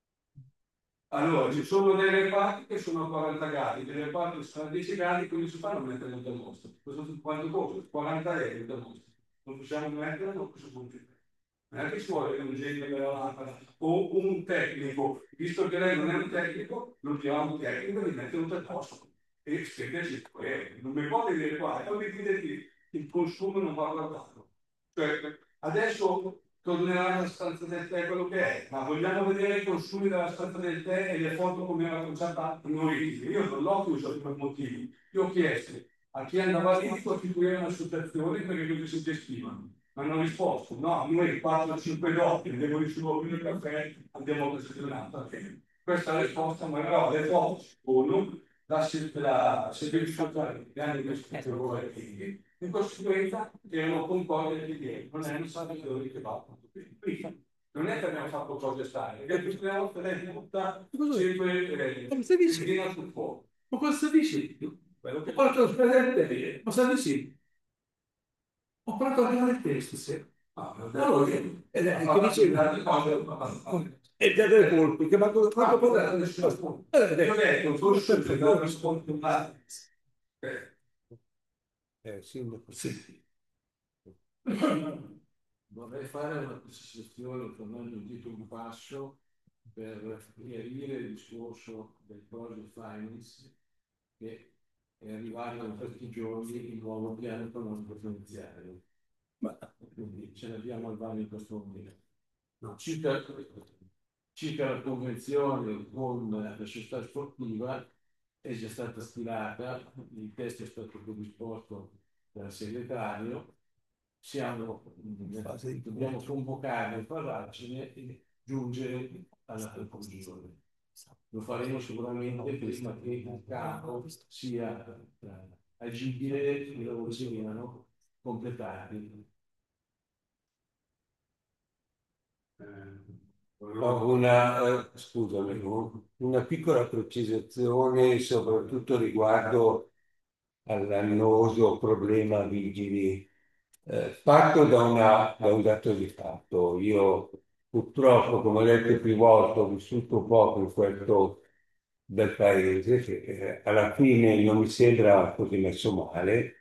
F: Allora, ci sono delle reparti che sono a quaranta gradi, delle reparti che sono a dieci gradi, quindi si fanno mettere il termometro. Questo quanto costa? quaranta euro il termometro. Non possiamo mettere, non possiamo mettere. Non è che ci vuole un genio della lampada o un tecnico, visto che lei non è un tecnico, lo chiamiamo tecnico e gli mette un termometro. E spenderci eh, non mi può dire qua, e poi mi dite che il consumo non va guardato. Cioè, adesso tornerà alla stanza del tè quello che è, ma vogliamo vedere i consumi della stanza del tè e le foto come era conciata noi. Io non l'ho chiuso per motivi. Io ho chiesto a chi andava lì di costituire un'associazione perché così si gestivano. Ma hanno risposto, no, noi quattro cinque dotti, devo ricevere il caffè, andiamo a questa Questa è la risposta, ma no, le foto sono la, la servizio sociale che hanno investito in conseguenza erano concordi di dietro, non erano salvatori che vanno. Quindi non è che abbiamo fatto cose strane, è che tutte le volte lei butta sempre benzina sul fuoco.
A: Ma cosa stai dicendo?
F: Quello che
A: Ho fatto il presente, ma stai dicendo? Ho parlato anche del testo, sì.
F: Ah,
A: Allora, ed è che dicevi,
F: tante cose
A: e già delle colpe, che ma cosa
F: ah,
A: può
F: io ho detto, tu scendi da rispondo
E: Eh, sindaco.
A: sì.
D: Vorrei fare una precisazione tornando indietro un passo per chiarire il discorso del project finance che è arrivato in questi giorni il nuovo piano economico finanziario. Ma quindi ce l'abbiamo al vaglio in questo momento. No, circa, circa la convenzione con la società sportiva è già stata stilata, il testo è stato predisposto dal segretario. Siamo, dobbiamo convocare il paragine e giungere alla conclusione. Lo faremo sicuramente prima che il campo sia eh, agibile e i lavori siano completati.
E: Ho una, eh, scusami, una piccola precisazione soprattutto riguardo all'annoso problema vigili. Eh, parto da, una- da un dato di fatto. Io purtroppo, come ho detto più volte, ho vissuto poco in questo bel paese che eh, alla fine non mi sembra così messo male.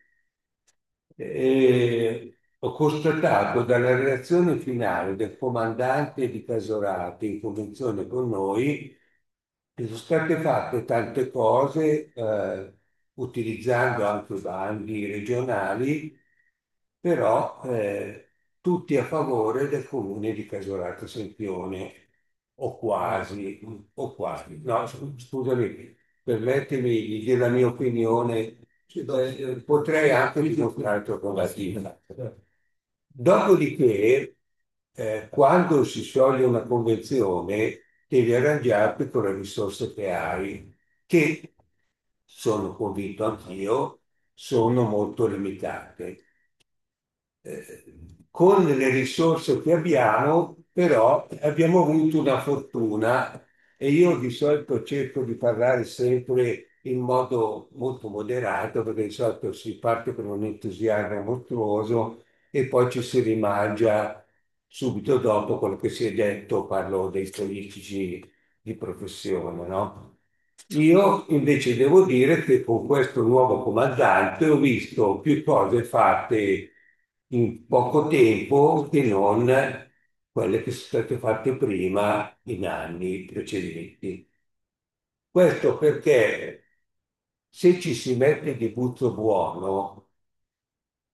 E: E ho constatato dalla relazione finale del comandante di Casorate in convenzione con noi che sono state fatte tante cose eh, utilizzando anche bandi regionali, però eh, tutti a favore del comune di Casorate Sempione, o quasi, o quasi. No, scu- scusami, permettimi di dire la mia opinione, eh, potrei anche dimostrarlo con la dita. Dopodiché, eh, quando si scioglie una convenzione, devi arrangiarti con le risorse che hai, che sono convinto anch'io, sono molto limitate. Eh, con le risorse che abbiamo, però, abbiamo avuto una fortuna e io di solito cerco di parlare sempre in modo molto moderato, perché di solito si parte con un entusiasmo mostruoso e poi ci si rimangia subito dopo quello che si è detto, parlo dei politici di professione, no? Io invece devo dire che con questo nuovo comandante ho visto più cose fatte in poco tempo che non quelle che sono state fatte prima in anni precedenti. Questo perché se ci si mette di buzzo buono,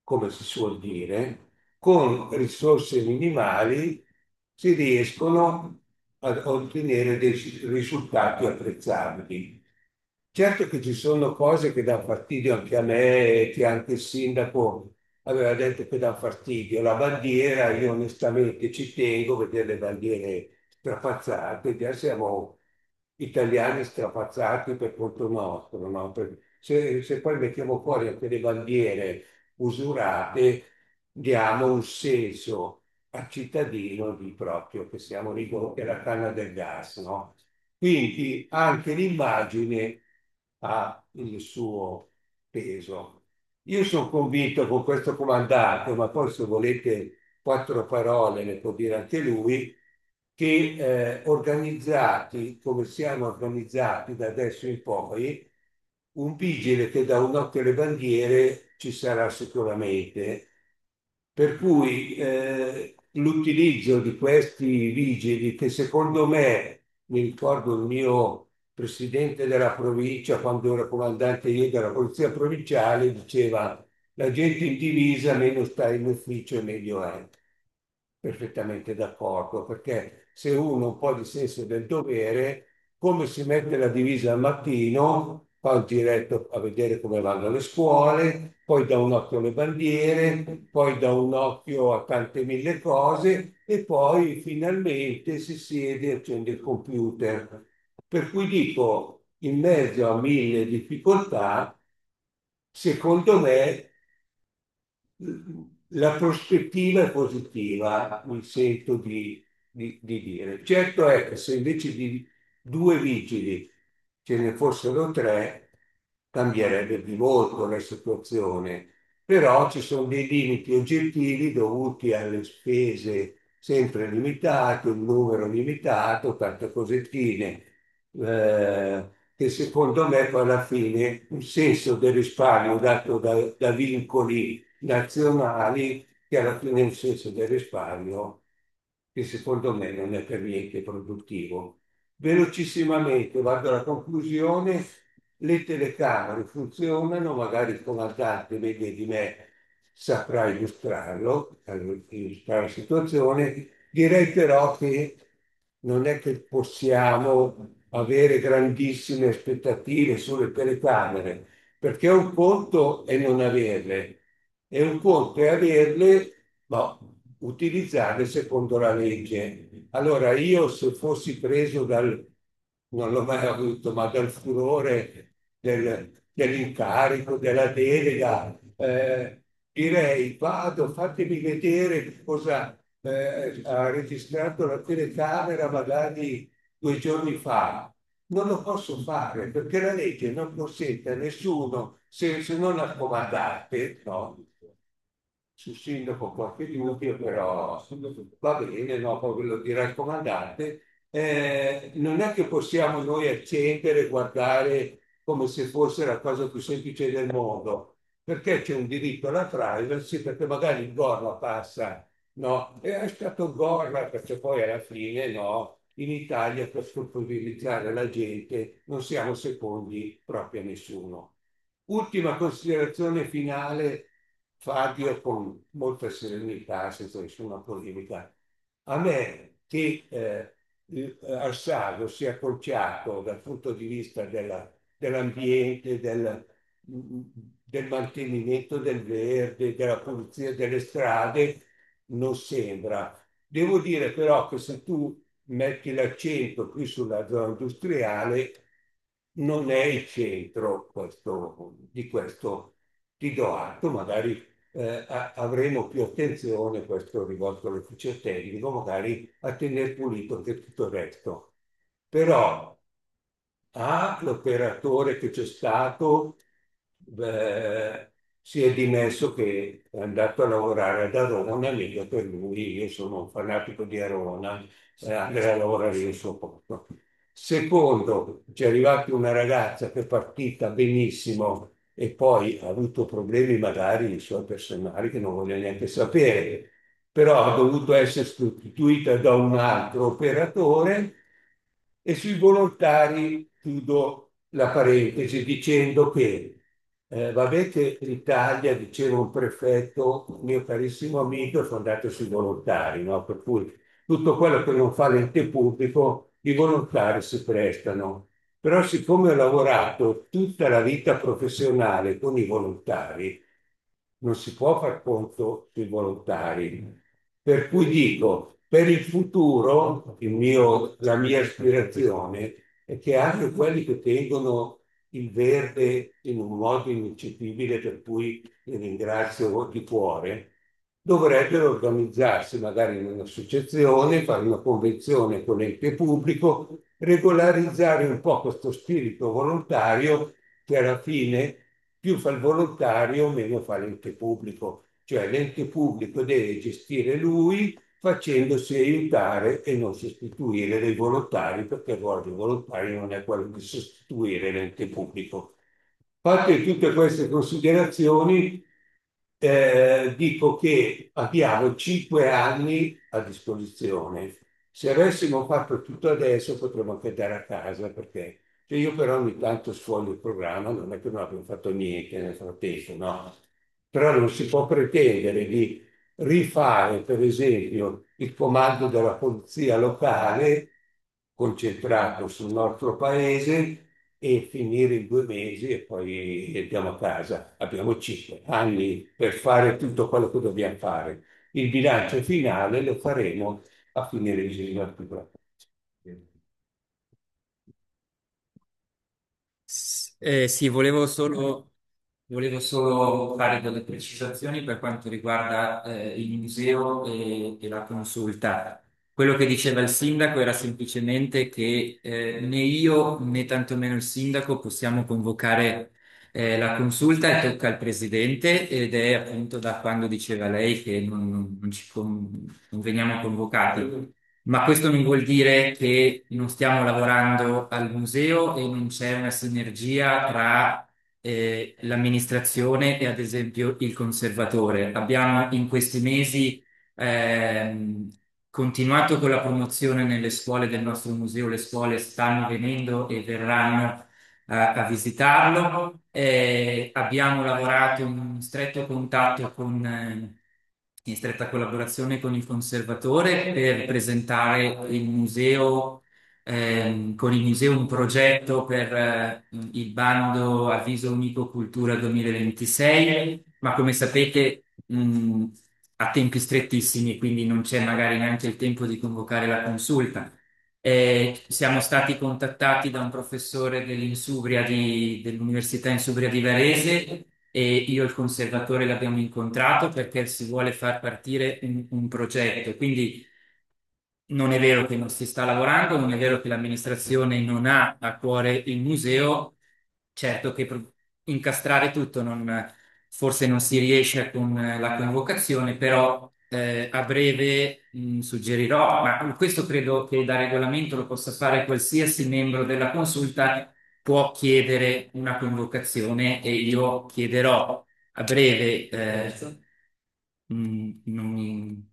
E: come si suol dire, con risorse minimali si riescono a ottenere dei risultati apprezzabili. Certo che ci sono cose che danno fastidio anche a me, che anche il sindaco aveva detto che dà fastidio. La bandiera, io onestamente ci tengo a vedere le bandiere strapazzate, già siamo italiani strapazzati per conto nostro, no? Per- se, se poi mettiamo fuori anche le bandiere usurate, diamo un senso al cittadino di proprio che siamo ridotti alla canna del gas, no? Quindi anche l'immagine ha il suo peso. Io sono convinto con questo comandante, ma poi se volete quattro parole le può dire anche lui, che eh, organizzati come siamo organizzati da adesso in poi, un vigile che dà un occhio alle bandiere ci sarà sicuramente. Per cui eh, l'utilizzo di questi vigili, che secondo me, mi ricordo il mio presidente della provincia, quando ero comandante io della polizia provinciale, diceva la gente in divisa meno sta in ufficio e meglio è. Perfettamente d'accordo, perché se uno ha un po' di senso del dovere, come si mette la divisa al mattino, fa un giretto a vedere come vanno le scuole, poi dà un occhio alle bandiere, poi dà un occhio a tante mille cose e poi finalmente si siede e accende il computer. Per cui dico, in mezzo a mille difficoltà, secondo me la prospettiva è positiva, mi sento di, di- di dire. Certo è che se invece di due vigili ce ne fossero tre, cambierebbe di molto la situazione, però ci sono dei limiti oggettivi dovuti alle spese sempre limitate, un numero limitato, tante cosettine, eh, che secondo me poi alla fine un senso del risparmio dato da, da vincoli nazionali, che alla fine è un senso del risparmio che secondo me non è per niente produttivo. Velocissimamente vado alla conclusione, le telecamere funzionano, magari il comandante meglio di me saprà illustrarlo, eh, illustrare la situazione. Direi però che non è che possiamo avere grandissime aspettative sulle telecamere, perché un conto è non averle, e un conto è averle, ma utilizzarle secondo la legge. Allora io se fossi preso dal, non l'ho mai avuto, ma dal furore del- dell'incarico, della delega, eh, direi vado, fatemi vedere che cosa eh, ha registrato la telecamera magari due giorni fa. Non lo posso fare perché la legge non consente a nessuno, se, se non al comandante, no? Sul sindaco qualche dubbio, però va bene, no, poi lo dirà il comandante. Eh, non è che possiamo noi accendere e guardare come se fosse la cosa più semplice del mondo, perché c'è un diritto alla privacy, perché magari il gorla passa, no? E è stato gorla, perché poi alla fine, no, in Italia per culpabilizzare la gente non siamo secondi proprio a nessuno. Ultima considerazione finale, Fabio, con molta serenità, senza nessuna polemica. A me che eh, il- Arsago sia acconciato dal punto di vista della- dell'ambiente, del, del mantenimento del verde, della pulizia delle strade, non sembra. Devo dire però che se tu metti l'accento qui sulla zona industriale, non è il centro questo- di questo, ti do atto, magari eh, a- avremo più attenzione, questo rivolto all'ufficio tecnico, magari a tenere pulito anche tutto il resto. Però A, l'operatore che c'è stato, beh, si è dimesso che è andato a lavorare ad Arona, meglio per lui, io sono un fanatico di Arona, eh, andrei a lavorare io suo posto. Secondo, c'è arrivata una ragazza che è partita benissimo e poi ha avuto problemi magari i suoi personali che non voglio neanche sapere, però ha dovuto essere sostituita da un altro operatore e sui volontari chiudo la parentesi dicendo che
H: Eh, vabbè che l'Italia, diceva un prefetto, un mio carissimo amico, è fondato sui volontari, no? Per cui tutto quello che non fa l'ente pubblico, i volontari si prestano. Però siccome ho lavorato tutta la vita professionale con i volontari, non si può far conto sui volontari. Per cui dico, per il futuro, il mio- la mia aspirazione è che anche quelli che tengono il verde in un modo ineccepibile, per cui li ringrazio di cuore, dovrebbero organizzarsi magari in un'associazione, fare una convenzione con l'ente pubblico, regolarizzare un po' questo spirito volontario che alla fine più fa il volontario, meno fa l'ente pubblico. Cioè l'ente pubblico deve gestire lui facendosi aiutare e non sostituire dei volontari, perché il ruolo dei volontari non è quello di sostituire l'ente pubblico. Fatte tutte queste considerazioni, eh, dico che abbiamo cinque anni a disposizione. Se avessimo fatto tutto adesso potremmo anche andare a casa, perché cioè io però ogni tanto sfoglio il programma, non è che non abbiamo fatto niente nel frattempo, no? Però non si può pretendere di rifare, per esempio, il comando della polizia locale concentrato sul nostro paese e finire in due mesi e poi andiamo a casa. Abbiamo cinque anni per fare tutto quello che dobbiamo fare. Il bilancio finale lo faremo a fine legislatura.
G: S- eh, sì, volevo solo, volevo solo fare delle precisazioni per quanto riguarda eh, il museo e, e la consulta. Quello che diceva il sindaco era semplicemente che eh, né io né tantomeno il sindaco possiamo convocare eh, la consulta e tocca al presidente ed è appunto da quando diceva lei che non, non- non ci con- non veniamo convocati. Ma questo non vuol dire che non stiamo lavorando al museo e non c'è una sinergia tra eh, l'amministrazione e ad esempio il conservatore. Abbiamo in questi mesi ehm, continuato con la promozione nelle scuole del nostro museo, le scuole stanno venendo e verranno a, a visitarlo. Eh, abbiamo lavorato in stretto contatto con, eh, in stretta collaborazione con il conservatore per presentare il museo, ehm, con il museo un progetto per eh, il bando Avviso Unico Cultura duemilaventisei, ma come sapete, mh, a tempi strettissimi, quindi non c'è magari neanche il tempo di convocare la consulta. Eh, siamo stati contattati da un professore dell'Insubria di- dell'Università Insubria di Varese e io e il conservatore l'abbiamo incontrato perché si vuole far partire un, un progetto. Quindi non è vero che non si sta lavorando, non è vero che l'amministrazione non ha a cuore il museo. Certo che pro- incastrare tutto non- forse non si riesce con eh, la convocazione, però eh, a breve mh, suggerirò, ma questo credo che da regolamento lo possa fare qualsiasi membro della consulta, può chiedere una convocazione e io chiederò a breve, eh, mh, non mi,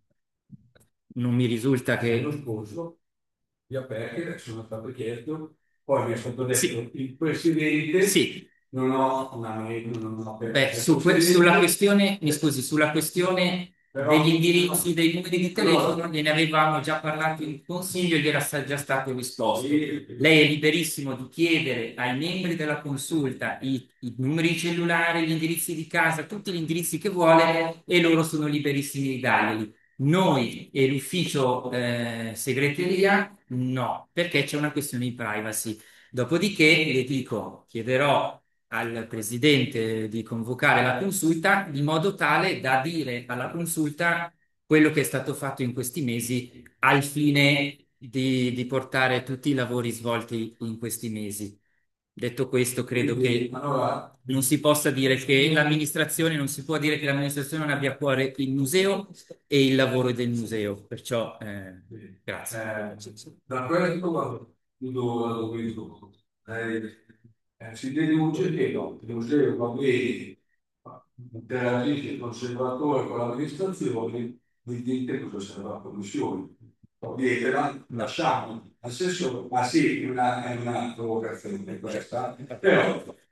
G: non mi risulta
F: L'anno
G: che...
F: scorso gli aperti sono stato chiesto, poi mi è stato detto
G: Sì,
F: il presidente,
G: sì.
F: non ho una mail, non ho aperto
G: Beh,
F: il
G: su que- sulla
F: presidente,
G: questione, mi scusi, sulla questione
F: però,
G: degli indirizzi dei numeri di
F: però
G: telefono gliene avevamo già parlato in consiglio e gli era sta- già stato risposto.
F: sì,
G: Lei è liberissimo di chiedere ai membri della consulta i, i numeri di cellulare, gli indirizzi di casa, tutti gli indirizzi che vuole e loro sono liberissimi di darglieli. Noi e l'ufficio eh, segreteria no, perché c'è una questione di privacy. Dopodiché le dico, chiederò al presidente di convocare la consulta di modo tale da dire alla consulta quello che è stato fatto in questi mesi al fine di, di portare tutti i lavori svolti in questi mesi. Detto questo, credo
F: quindi,
G: che
F: allora,
G: non si possa dire che l'amministrazione, non si può dire che l'amministrazione non abbia a cuore il museo e il lavoro del museo. Perciò, eh, grazie.
F: eh, da questo chiudo l'argomento. Eh, eh, si deduce che no, il museo va bene, interagisce il conservatore con l'amministrazione, vi dite cosa serve la commissione. Va bene, però lasciamo l'assessore, ma sì, è una, è una provocazione questa, però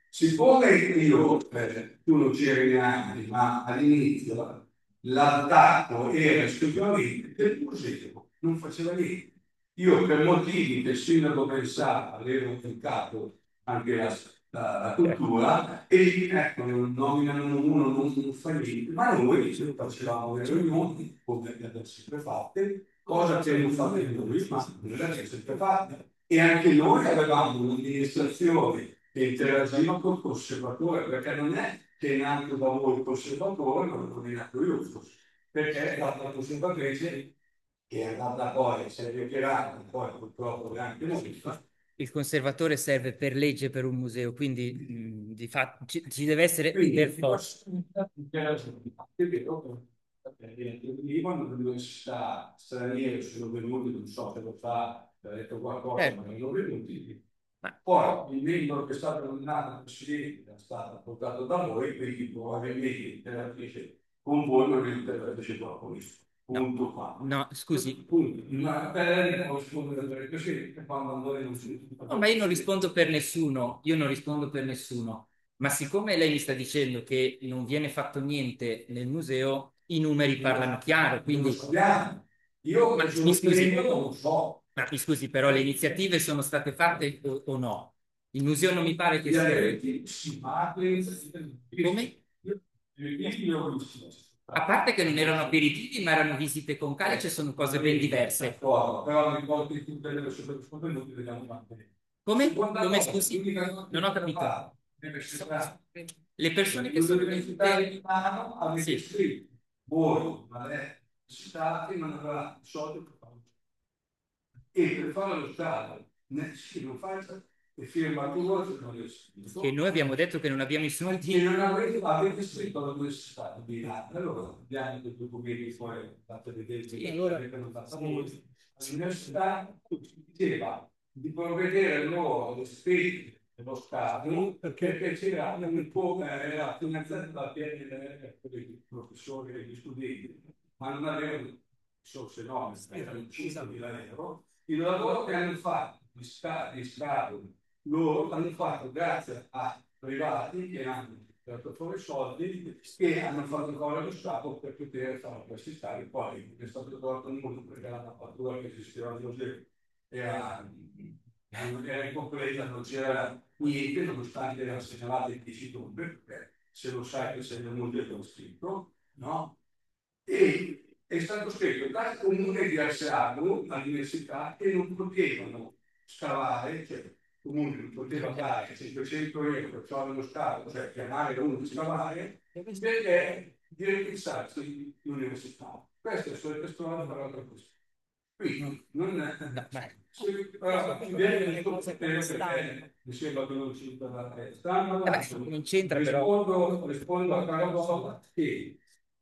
F: Siccome io, eh, tu non c'eri neanche, ma all'inizio l'attacco era esclusivamente del museo, non faceva niente. Io per motivi che il sindaco pensava, avevo toccato anche la, la- la cultura, e ecco, non nominano uno, non, non fa niente, ma noi ci facevamo le riunioni, come le abbiamo sempre fatte, cosa che non fate noi, ma noi le abbiamo sempre fatte. E anche noi avevamo un'amministrazione che interagiva col conservatore, perché non è che è nato da voi il conservatore, ma non è nato io forse, perché la, la conservatrice che è andata poi, si è ritirata, poi purtroppo anche noi.
G: Il conservatore serve per legge per un museo, quindi mh, di fatto ci, ci deve essere
F: Quindi
G: per forza.
F: è vero, perché venivano dall'università straniere, sono venuti, non so se lo fa, ha detto qualcosa,
G: Eh,
F: ma non sono venuti.
G: ma
F: Poi il membro che è stato nominato presidente è stato portato da voi, quindi probabilmente interagisce con voi, ma non interagisce con la politica.
G: no,
F: Punto qua.
G: no, scusi.
F: Punto. Ma per rispondere al presidente, quando noi non si...
G: No, ma io non rispondo per nessuno, io non rispondo per nessuno. Ma siccome lei mi sta dicendo che non viene fatto niente nel museo, i numeri parlano chiaro, quindi...
F: Lo sappiamo. Io
G: Ma
F: sono
G: mi scusi,
F: non lo so.
G: ma mi scusi, però le iniziative sono state fatte o, o no? Il museo non mi pare che
F: Gli
G: sia...
F: atleti si parli,
G: Come? A parte che non erano aperitivi, ma erano visite con calce, sono cose ben diverse.
F: Però mi ricordo che tutte le persone che sono venute vediamo mantenere.
G: Come? Come scusi? Non ho capito. Le persone che sono venute...
F: Avete
G: Sì.
F: scritto voi, ma le città che non aveva soldi per fare. E per fare lo Stato, ne- sì, non faccia e firma tu non è scritto.
G: Che noi abbiamo detto che non abbiamo i
F: E
G: soldi.
F: non avete, avete scritto all'università di Milano, allora abbiamo dei documenti poi fate vedere
G: Sì,
F: che
G: allora-
F: avete notato voi. All'università ci diceva di provvedere loro le spese dello Stato
A: Perché?
F: perché c'era un po' era finanziato da P N R R per i professori e gli studenti, ma non avevano risorse enormi, erano cinquemila euro. Il lavoro che hanno fatto di Stato, di Stato loro l'hanno fatto grazie a privati che hanno tirato fuori soldi e hanno fatto correre lo Stato per poter fare questi stadi. Poi è stato trovato il mondo perché la mappatura che esisteva al museo era, era incompleta, non c'era niente, nonostante era segnalato in dieci tombe, perché se lo sai che sei nel museo è scritto, no? E è stato scritto dal comune di Arseago all'università che non potevano scavare, cioè il comune non poteva dare cinquecento euro per fare lo Stato, cioè chiamare uno di scavare, perché direttizzarsi l'università. Questa è solo testuale per l'altra cosa. Quindi non è... Se, però, ci viene detto perché mi sembra che non c'entra la testa.
G: Non c'entra però.
F: Rispondo, rispondo a Carlo che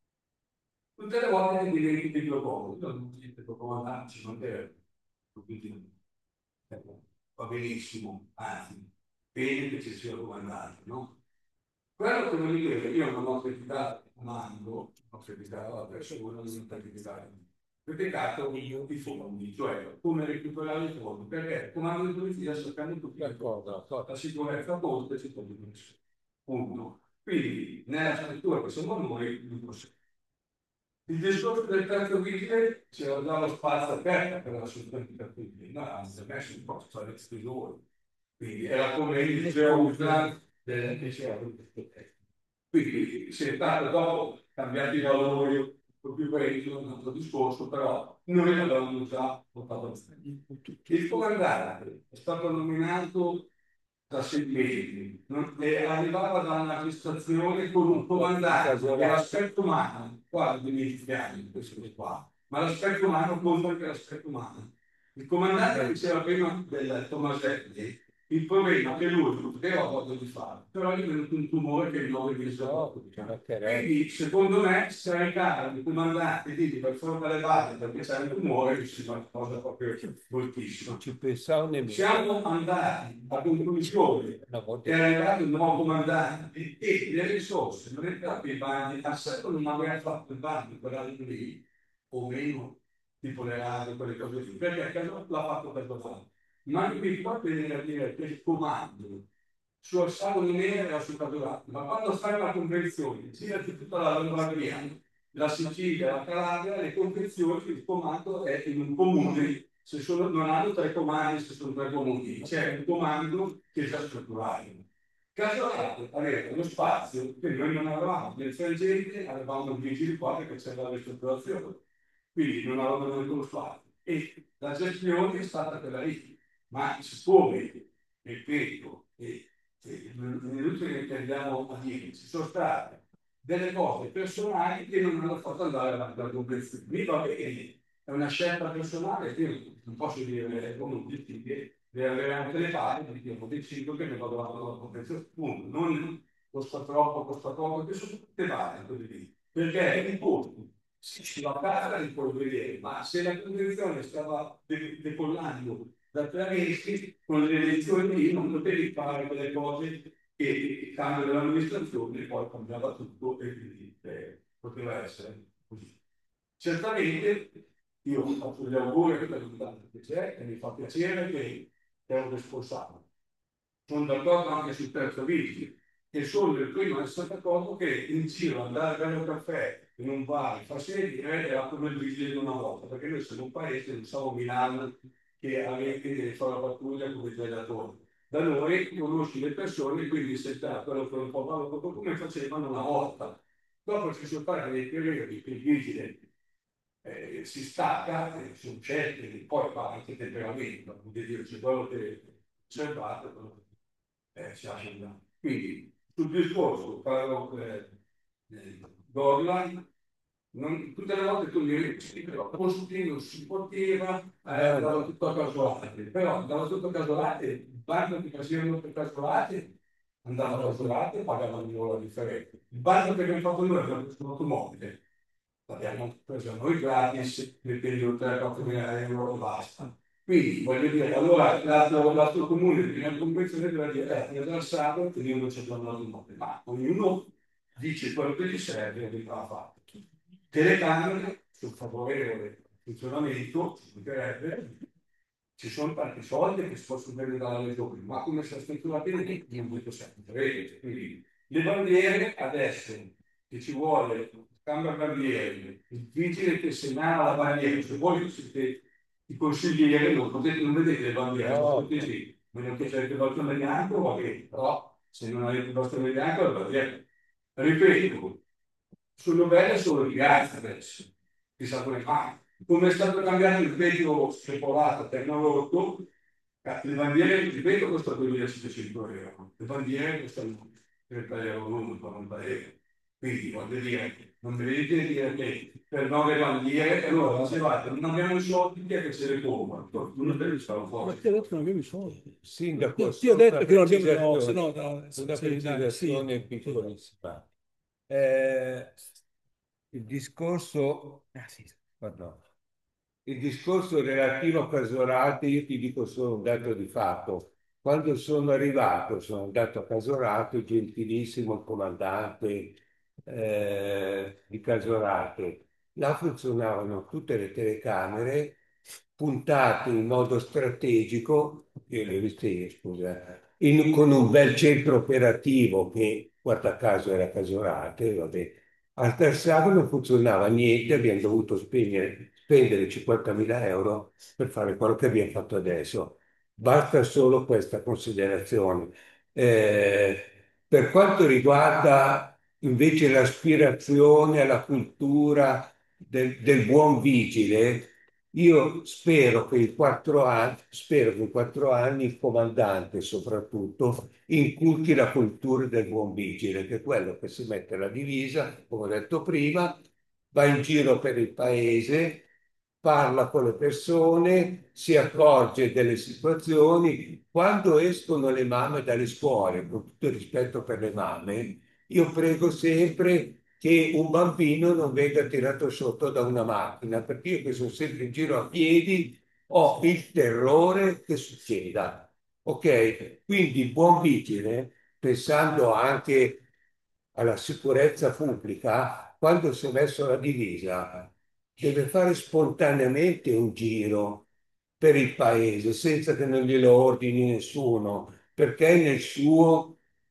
F: tutte le volte che diventi di propongo, io non ti propongo, ci mancherebbe, quindi eh, va benissimo, anzi, bene che ci sia comandante, no? Quello che voglio dire, io non ho criticato il comando, ho criticato la persona, non ho criticato, ho criticato io i fondi, cioè come recuperare i fondi, perché il comando di polizia sta facendo tutti le cose, la sicurezza a posto e ci toglie nessuno. Punto. Quindi, nella struttura che siamo noi, non possiamo. Il discorso del terzo vigile c'era già lo spazio aperto per la sostenibilità pubblica, anzi, a me si può fare esclusore. Quindi era come il liceo Uslan del liceo. Quindi si è stato dopo cambiati i valori, un po' più quello, un altro discorso, però noi l'avevamo già portato avanti. Il comandante è stato nominato da sei mesi, non- e arrivava da una gestazione con un comandante, e l'aspetto umano, qua lo dimentichiamo, questo è qua, ma l'aspetto umano conta anche l'aspetto umano. Il comandante diceva prima del Tomaselli, il problema è che lui non poteva voglia di fare, però gli è venuto un tumore che non è visto. Quindi, secondo me, scaricare il comandante lì per forza le valle perché c'è un tumore, è una cosa proprio moltissima.
H: Non ci pensavo nemmeno.
F: Siamo andati a conclusione che è arrivato il nuovo comandante e le risorse non erano i bandi, a sé non aveva fatto il bando quell'anno lì, o meno, tipo le radio, quelle cose lì, perché l'ha fatto per domani. Ma mi fa venire a dire che il comando su Alessandro Nera e a Sucaturato, ma quando fai una convenzione, gira di tutta la Lombardia, la Sicilia, la Calabria, le convenzioni, il comando è in un comune, se sono, non hanno tre comandi, se sono tre comuni, c'è un comando che è già strutturato. Casolate aveva uno spazio che noi non avevamo, nel frangente avevamo il vigile qua che c'era la ristrutturazione, quindi non avevamo nello spazio. E la gestione è stata quella lì, ma siccome, ripeto, e è inutile che andiamo a dire, ci sono state delle cose personali che non hanno fatto andare avanti la convenzione. Mi va bene, è una scelta personale che io non posso dire come obiettivi, deve avere anche le parti, perché io decido che ne vado avanti con la convenzione. Punto. Non costa troppo, costa troppo, che sono tutte varie, così lì. Perché i costi si si va a casa e poi vedere, ma se la convenzione stava de- decollando da tre mesi, con le elezioni lì non potevi fare quelle cose che il cambio dell'amministrazione poi cambiava tutto e quindi eh, poteva essere così. Certamente io faccio gli auguri per l'aiutante che c'è e mi fa piacere che è un responsabile. Sono d'accordo anche sul terzo vigile, che sono il primo a essere d'accordo che in giro andare a bere un caffè in un bar, fa sedere, era come il vigile di una volta, perché noi siamo un paese, non siamo Milano, che avete che fare la pattuglia come viaggiatori. Da noi conosci le persone, quindi sei stato quello che un po' valore, come facevano una volta. Dopo ci sono stati dei periodi che il vigile eh, si stacca, eh, sono certi, che poi fa anche temperamento, quindi dire, c'è quello che osservate, quello che eh, si lascia. Quindi sul discorso, parlo eh, eh, Gorlan, non, tutte le volte tu mi dici, però Constantino non si poteva, eh, andava tutto a casolate, però andava tutto a casolate, il bando che facevano per casolate, andava a casolate e pagavano la differenza. Il bando che abbiamo fatto noi era l'automobile, l'abbiamo preso noi gratis nel periodo tre quattro mila euro e basta. Quindi voglio dire, allora l'altro, l'altro comune prima di convenzione deve dire, eh, nel sabato che io non c'è tornato in modo, ma ognuno dice quello che gli serve e va fatto. Telecamere sul favorevole funzionamento, ci mancherebbe, ci sono tanti soldi che si possono prendere dalla regione, ma come si è strutturato lì, non molto semplice. Quindi le bandiere adesso che ci vuole cambio bandiere, il vigile che segnala la bandiera, se voi siete i consiglieri non potete non vedete le bandiere, no. Potete sì, meno che c'è il bastone bianco, va bene, però se non avete il bastone bianco, la bandiera. Ripeto, sono belle solo di grazia adesso, chissà come fa. Come è stato cambiato il vetro separato tecnologico, le bandiere, il vetro costa duemilacinquecento euro, le bandiere costano trenta euro l'uno, quaranta euro. Quindi voglio dire, non mi vedete dire che per nove bandiere, e allora dicevate, non abbiamo i soldi, chi è che se le compra? Qualcuno deve stare
A: Ma
F: fuori.
A: ti ho detto che non abbiamo i soldi.
H: Sindaco,
A: Ti ho detto che non abbiamo i
H: precisazione,
A: soldi, se no, no,
H: una
A: sì, dai,
H: precisazione
A: sì.
H: piccolissima. Eh, il discorso,
A: Ah, sì.
H: pardon, il discorso relativo a Casorate, io ti dico solo un dato di fatto. Quando sono arrivato, sono andato a Casorate, gentilissimo il comandante eh, di Casorate. Là funzionavano tutte le telecamere puntate in modo strategico, io le ho viste io, scusa, in- con un bel centro operativo che, guarda caso, era Casorate, vabbè. Al Tersavo non funzionava niente, abbiamo dovuto spegnere- spendere cinquantamila euro per fare quello che abbiamo fatto adesso. Basta solo questa considerazione. Eh, per quanto riguarda invece l'aspirazione alla cultura del, del buon vigile, io spero che in quattro anni, spero che in quattro anni il comandante soprattutto inculchi la cultura del buon vigile, che è quello che si mette la divisa, come ho detto prima, va in giro per il paese, parla con le persone, si accorge delle situazioni. Quando escono le mamme dalle scuole, con tutto il rispetto per le mamme, io prego sempre che un bambino non venga tirato sotto da una macchina, perché io che sono sempre in giro a piedi ho il terrore che succeda. Ok? Quindi il buon vigile, pensando anche alla sicurezza pubblica, quando si è messo la divisa, deve fare spontaneamente un giro per il paese senza che non glielo ordini nessuno, perché è nel suo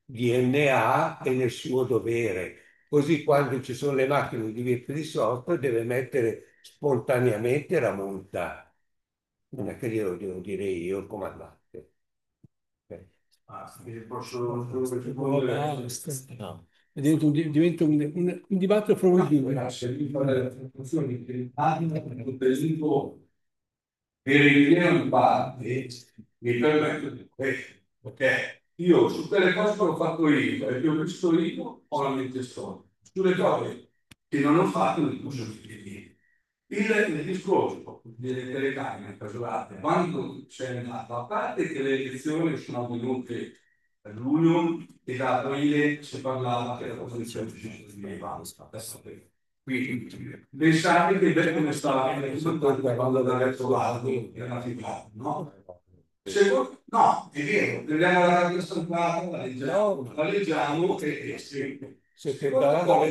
H: D N A e nel suo dovere. Così quando ci sono le macchine di virtual di software deve mettere spontaneamente la multa. Non è che glielo devo dire io, il comandante. Ok.
F: Ah, sì, posso
A: No,
F: rispondere?
B: No.
A: diventa un, diventa un- un- un dibattito fra voi due.
F: Grazie, mi fa le funzioni che hanno tutto il tempo per il in parte mi permetto di questo, ok? Io su quelle cose che ho fatto io e che ho visto io ho la mente storta. Sulle cose che non ho fatto non posso dire niente. Il, il discorso delle telecamere casolate, quando c'è andato, a parte che le elezioni sono avvenute a luglio e da aprile si parlava che la posizione ci sarebbe. Quindi pensate che per come stava quando l'ha trovato era figata, no? Secondo, no, è vero, prendiamo la radio stampata, la leggiamo, la leggiamo e, e sì.
H: Se
F: Secondo
H: tentava
F: poi,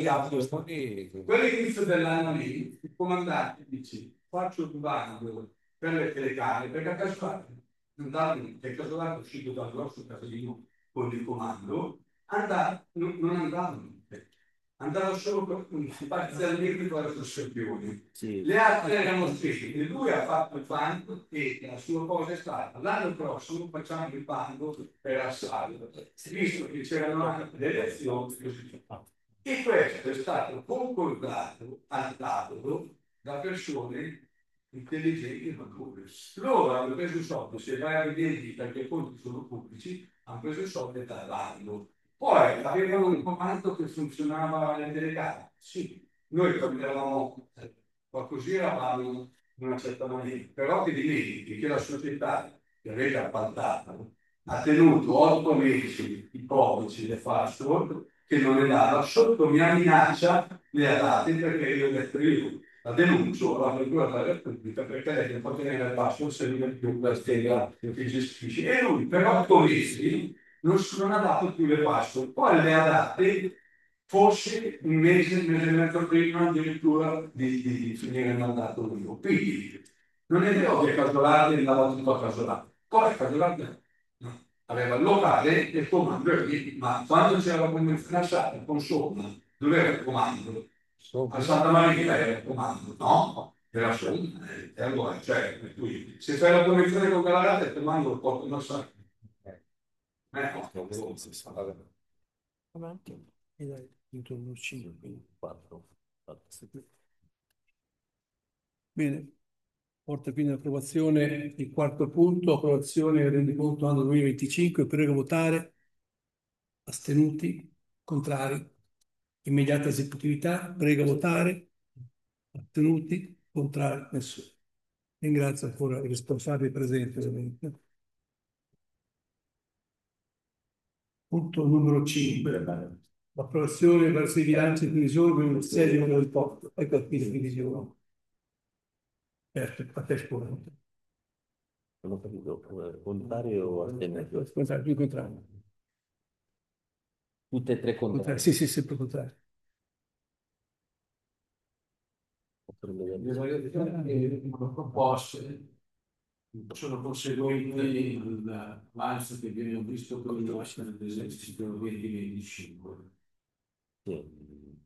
H: le
F: quell'inizio dell'anno lì, il comandante dice, faccio un bando per le telecamere, perché a caso andato, che caso è uscito dal grosso casino con il comando, andava, non, non andavano. Andava solo per, parzialmente con le costruzioni.
B: Sì.
F: Le altre erano scritte. Lui ha fatto il bando e la sua cosa è stata l'anno prossimo facciamo il bando per assalto, visto che c'erano anche le elezioni così. E questo è stato concordato al tavolo da persone intelligenti e mature. Loro hanno preso i soldi, se vai a vedere perché i conti sono pubblici, hanno preso i soldi dall'anno. Poi avevano un comando che funzionava nelle delegate. Sì, noi eravamo così eravamo in una certa maniera, però ti dimentichi che la società che avete appaltato ha tenuto otto mesi i codici, le password che non le dava, sotto mia minaccia le ha date perché io le io la denuncio alla procura della Repubblica perché lei non può tenere il password se non è più la stella che gestisce. E lui per otto mesi non, non ha dato più le password, poi le ha date forse un mese, un mese e mezzo prima addirittura di, di, di finire il mandato mio. Quindi non è vero che Casolari andava tutto a Casolari, poi Casolari no, aveva il locale e il comando era lì, ma quando c'era la convenzione a Sata con Somma, dove era il comando? A Santa Maria era il comando, no? Era Somma, eh, e allora, cioè, per cui, se fai la convenzione con Galarate, il comando lo porto a Sata. Eh, no,
A: Avanti. E dai, intorno al cinque.
B: quattro.
A: Bene, porta quindi all'approvazione il quarto punto, approvazione del rendiconto anno duemilaventicinque, prego votare, astenuti, contrari, immediata esecutività, prego votare, astenuti, contrari, nessuno. Ringrazio ancora i responsabili presenti, ovviamente. Punto numero cinque, l'approvazione verso i bilanci di previsione del serio del porto, ecco qui le previsioni. Certo, a te scuola.
B: Non ho capito, eh, contrario o astenuto?
A: Contrario, più contrario.
B: Tutte e tre
A: Contrario.
B: contrari.
A: Sì, sì, sempre contrario.
D: Le variazioni proposte sono conseguenti all'avanzo che abbiamo visto con il nostro esercizio duemilaventicinque.
B: Sì.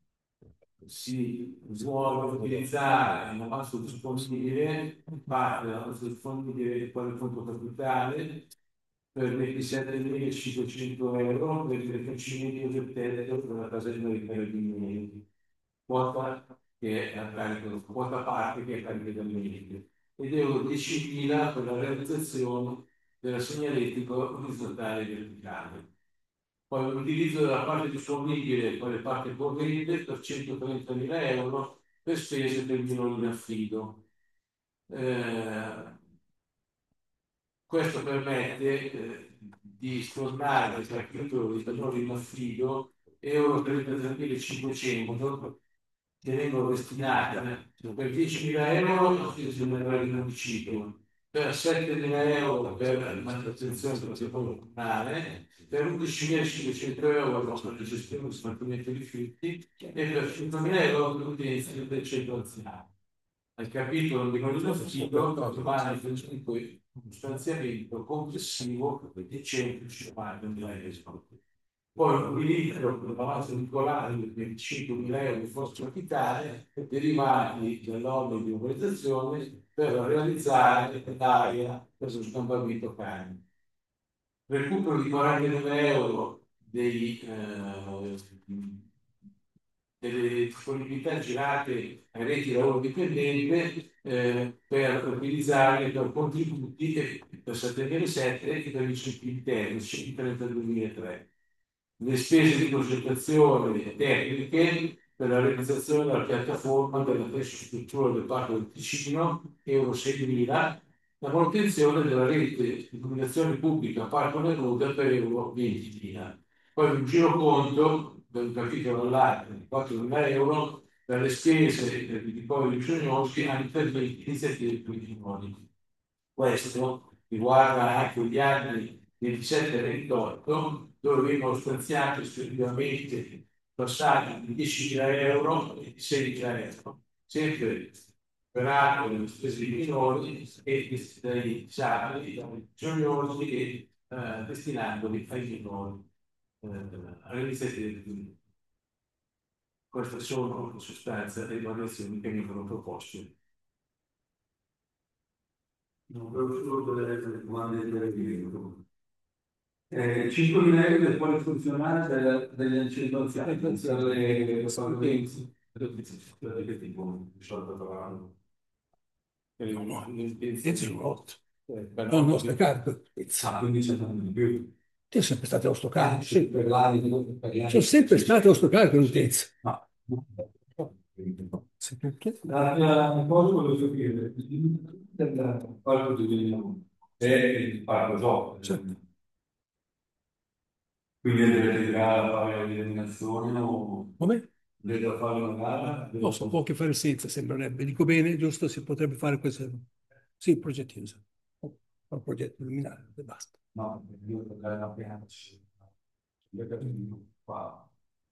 D: Si vuole utilizzare un avanzo disponibile, parte dell'avanzo disponibile quale conto capitale per ventisette milicinquecento euro per il rifacimento del teletro per la caserma di Carabinieri, quota che è a carico, quota parte che è a carico del medico, ed euro diecimila per la realizzazione della segnaletica orizzontale verticale. Poi l'utilizzo della parte disponibile, quale parte corrente, per centotrentamila euro per spese per il minore in affido. Eh, questo permette eh, di stornare tra capitolo di minore in affido euro trentatremilacinquecento che vengono destinati per diecimila euro al municipio, per settemila euro per la manutenzione del patrimonio comunale, per undicimilacinquecento euro per la gestione del smaltimento di rifiuti e per cinquemila euro per l'utenza del centro anziano. Al capitolo di affido rimane comunque un stanziamento complessivo di centocinquantamila euro. poi un utilizzo per la base vincolare di venticinquemila euro di forza capitale derivati dall'obbligo di mobilizzazione per realizzare l'area per lo scampamento cani. Recupero di quarantanove euro dei, eh, delle disponibilità girate ai reti lavoro dipendente eh, per utilizzare per contributi e- per settantasette e per i incentivi tecnici per il duemilatré. Le spese di progettazione tecniche per la realizzazione della piattaforma della infrastruttura del Parco del Ticino, euro seimila, la manutenzione della rete di illuminazione pubblica Parco Neruda per euro ventimila. Poi un giroconto del capitolo all'altro di quattromila euro per le spese di ricoveri bisognosi a interventi iniziative pluriannuali. Questo riguarda anche gli anni ventisette e ventotto, dove vengono stanziati rispettivamente passati di diecimila euro e di sedicimila euro, sempre per le spese di minori e dai salari, dai bisognosi e eh, destinandoli ai minori eh, alle iniziative. Queste sono in sostanza le variazioni che vengono proposte.
F: Non avevo solo delle domande di requisito. Eh, cinquemila euro del quale funzionare delle, delle incentivazioni per le partenze che tipo di solito trovano.
A: No, no, è otto. No, no, sta carico.
F: Ah, quindi c'è tanto di più.
A: Ti è sempre stato allo sto carico, sì.
F: Per l'anno, per gli anni.
A: Sono sempre stato allo sto carico l'utenza.
F: No.
A: Sai perché?
F: La, la cosa volevo sapere, del parco di Vignano è il parco gioco,
A: Certo.
F: quindi deve gara a fare l'eliminazione o
A: Come?
F: deve fare una gara?
A: No, si può anche fare senza, sembrerebbe. Dico bene, giusto? Si potrebbe fare questo. Sì, progettino. Un progetto illuminare e basta.
F: No, io potrei la pianci. Io credo qua.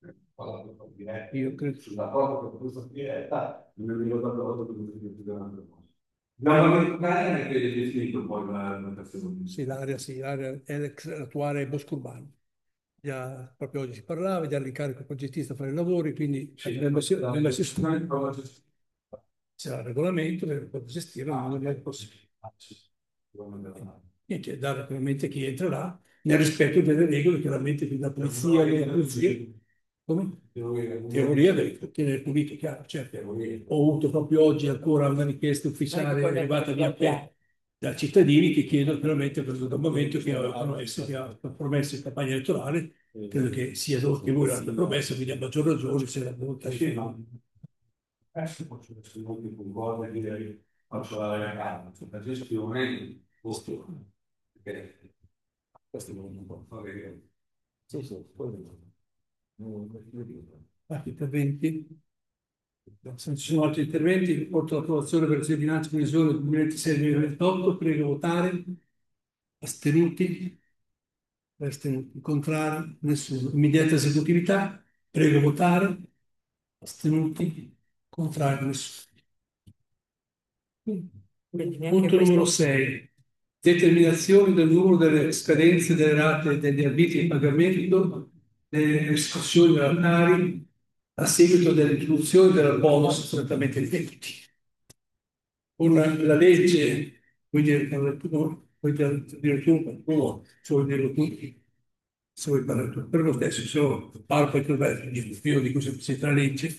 A: Io credo.
F: Sulla cosa che questa diretta, non mi ricordo la volta che mi sono più grande cosa. Abbiamo è che è definito poi la notazione.
A: Sì, l'area, sì, l'area è l'attuale bosco urbano. Già, proprio oggi si parlava, già l'incarico progettista a fare i lavori, quindi abbiamo messo c'è il regolamento per poter gestire, ma non è possibile. Niente, dare naturalmente chi entrerà nel rispetto delle regole, chiaramente quindi la polizia, le polizie. Come? Teoria deve tenere pulito, chiaro, certo. Ho avuto proprio oggi ancora una richiesta ufficiale arrivata via P da cittadini che chiedono veramente per questo momento che avevano essere promesso in campagna elettorale, credo che sia loro che voi l'hanno promesso, quindi a maggior ragione se la volontà di
F: Adesso faccio questi molti concordi e direi faccio la ragazza, la gestione, gestione. Perché questo non un po' fare.
B: Sì, sì, poi
A: altri interventi. Se non ci sono altri interventi, porto l'approvazione per le bilancio di previsione duemilaventisei duemilaventotto, prego votare. Astenuti? Astenuti. Contrari? Nessuno. Immediata esecutività, prego votare. Astenuti? Contrari? Nessuno. Punto numero sei. Determinazione del numero delle scadenze delle rate degli arbitri di pagamento delle riscossioni dell'Atari a seguito dell'introduzione della bonus strettamente debiti. Con la legge, vuoi dire, vuoi dire tu, no, se vuoi dirlo tu, se vuoi parlare tu, per lo stesso, se io parlo poi tu vai, io di cosa si tra legge.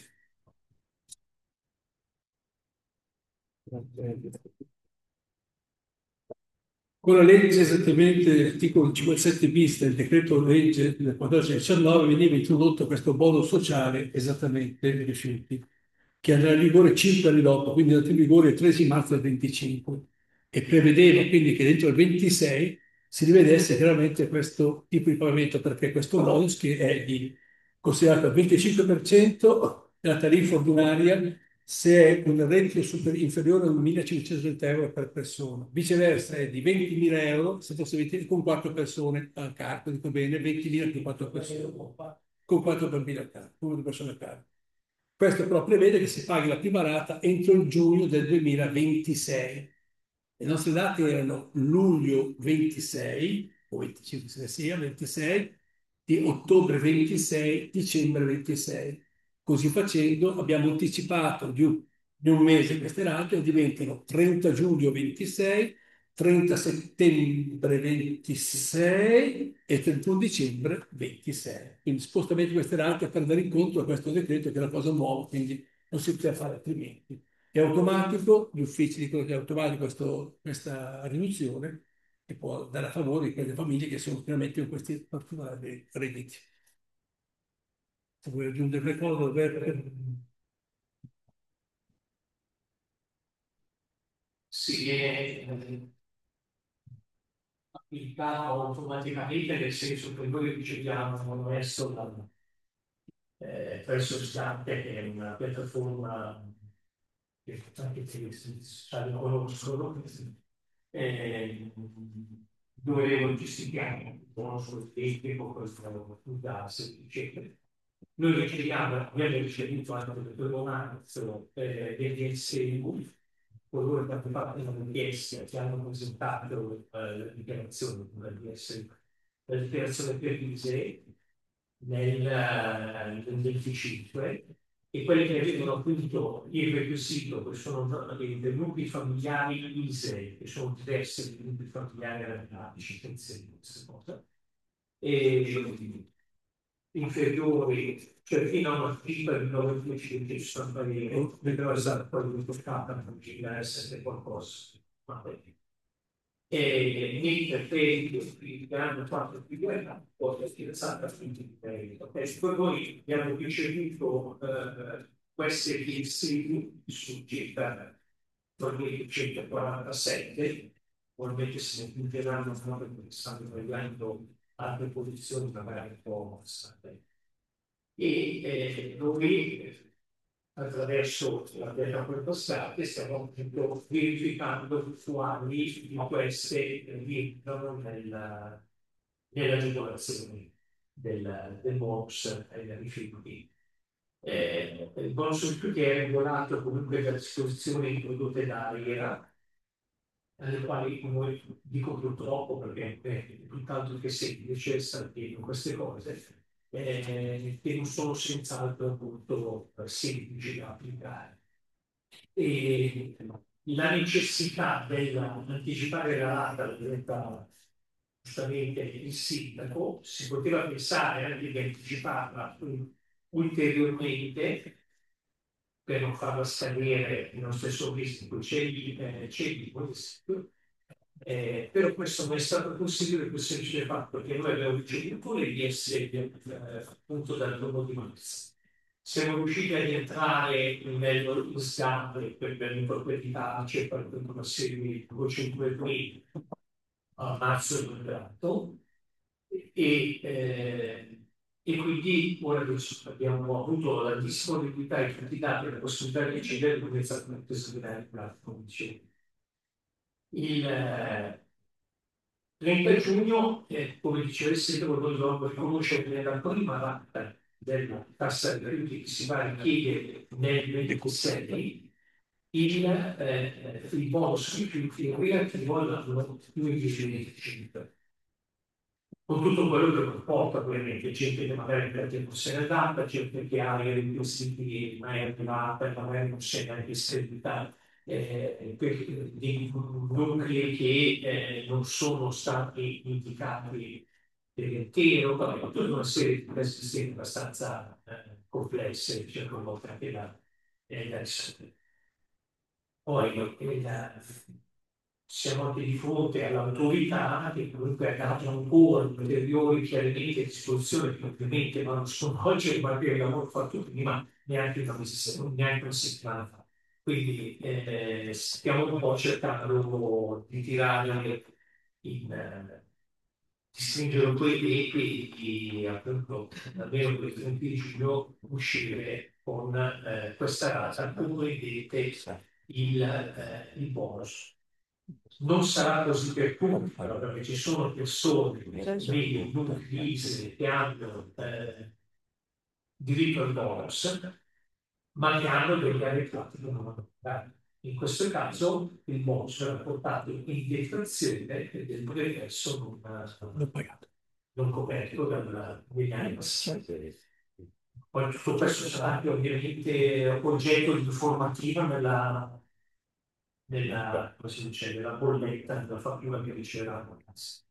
A: Con la legge esattamente l'articolo cinquantasette bis del decreto legge del quattordici diciannove veniva introdotto questo bonus sociale esattamente dei rifiuti, che andrà in vigore cinque anni dopo, quindi è andato in vigore il tredici marzo del venticinque, e prevedeva quindi che dentro il ventisei si rivedesse chiaramente questo tipo di pagamento, perché questo bonus che è di, considerato il venticinque per cento della tariffa ordinaria se è un reddito super, inferiore a millecinquecento euro per persona. Viceversa è di ventimila euro se fosse venti, con quattro persone a carico, dico bene, ventimila più quattro persone, con quattro bambini a carico, con due persone a carico. Questo però prevede che si paghi la prima rata entro il giugno del duemilaventisei. Le nostre date erano luglio ventisei, o venticinque se ne sia, ventisei, di ottobre ventisei, dicembre ventisei. Così facendo abbiamo anticipato di un, di un mese queste rate e diventano trenta giugno ventisei, trenta settembre ventisei e trentuno dicembre ventisei. Quindi spostamenti di queste rate per dare incontro a questo decreto che è una cosa nuova, quindi non si poteva fare altrimenti. È automatico, gli uffici dicono che è automatico questo- questa riduzione che può dare a favore di quelle famiglie che sono finalmente in questi particolari redditi. Se vuoi aggiungere qualcosa, Roberto?
I: Si viene applicato automaticamente, nel senso che noi riceviamo verso la eh, verso il Stante, che è una piattaforma che anche se sociali conoscono, eh, dove non ci si chiama, conosco il tempo, questo darsi, eccetera. Noi riceviamo, abbiamo ricevuto anche per il marzo eh, degli S U, coloro che hanno fatto una richiesta, che hanno presentato eh, la dichiarazione di essere la dichiarazione per l'I S E E nel, eh, nel venticinque, e quelli che avevano appunto il requisito, che sono dei nuclei familiari I S E E, che sono diversi dai nuclei familiari arrendati, attenzione a questa cosa, e inferiori, cioè fino a una cifra di novecentosessanta euro, vedrò esatto poi di toccata per essere qualcosa. E niente, che hanno fatto più guerra, poi è stata finita di merito. E poi noi abbiamo ricevuto eh, queste richieste su circa centoquarantasette, probabilmente se ne punteranno fuori perché stanno tagliando altre posizioni magari un po' avanzate. E eh, noi attraverso la piattaforma State stiamo appunto verificando quali di queste rientrano nella, nell'agevolazione del, del bonus ai rifiuti. Eh, il bonus rifiuti è regolato comunque da disposizioni introdotte da ARERA, alle quali noi dico purtroppo perché è tutt'altro che semplice sapere queste cose, eh, che non sono senz'altro appunto semplici da applicare. E la necessità dell'anticipare la rata diventa giustamente il sindaco, si poteva pensare anche di anticiparla ulteriormente per non farla scadere nello stesso ritmo, c'è il rischio. Eh, però questo non è stato possibile per il semplice fatto che noi abbiamo ricevuto le richieste eh, appunto dal giorno di marzo. Siamo riusciti ad entrare nello scambio per l'improprietà, c'è per una serie di duecentomila a marzo duemilaotto e, eh, e quindi ora che abbiamo avuto la disponibilità di tutti i dati e la possibilità di accedere, come è stato detto, come dicevo. Il eh, trenta giugno, eh, come diceva il sindaco, noi dobbiamo riconoscere nella prima rata della tassa dei rifiuti che si va a richiedere nel ventisei il, eh, il bonus rifiuti relativo all'anno duemilaventicinque. Con tutto quello che comporta, ovviamente, gente che magari per tempo se n'è andata, gente che ha i requisiti in maniera privata e magari non se ne ha distribuita, eh, di nuclei che eh, non sono stati indicati dell'intero, tutta una serie di questioni abbastanza eh, complesse, cioè coinvolte anche da, eh, da risolvere. Poi eh, la, siamo anche di fronte all'autorità che comunque ha dato ancora ulteriori chiarimenti a disposizione che ovviamente non sono oggi, ma che abbiamo fatto prima, neanche una, neanche una settimana fa. Quindi eh, stiamo un po' cercando di tirare in, eh, di stringere un po' i tempi e di appunto almeno per il trenta giugno uscire con eh, questa rata come vedete il, eh, il bonus. Non sarà così per tutti, però, perché ci sono persone, vedi, nuclei che hanno eh, diritto al bonus, ma che hanno degli arretrati che non hanno pagato. In questo caso il bonus era portato in detrazione e del progresso non ha pagato. non coperto dal- dagli anni passati. Poi tutto questo sarà anche ovviamente oggetto di informativa nella, nella, come si dice, nella bolletta, nella fattura che riceverà la cassa.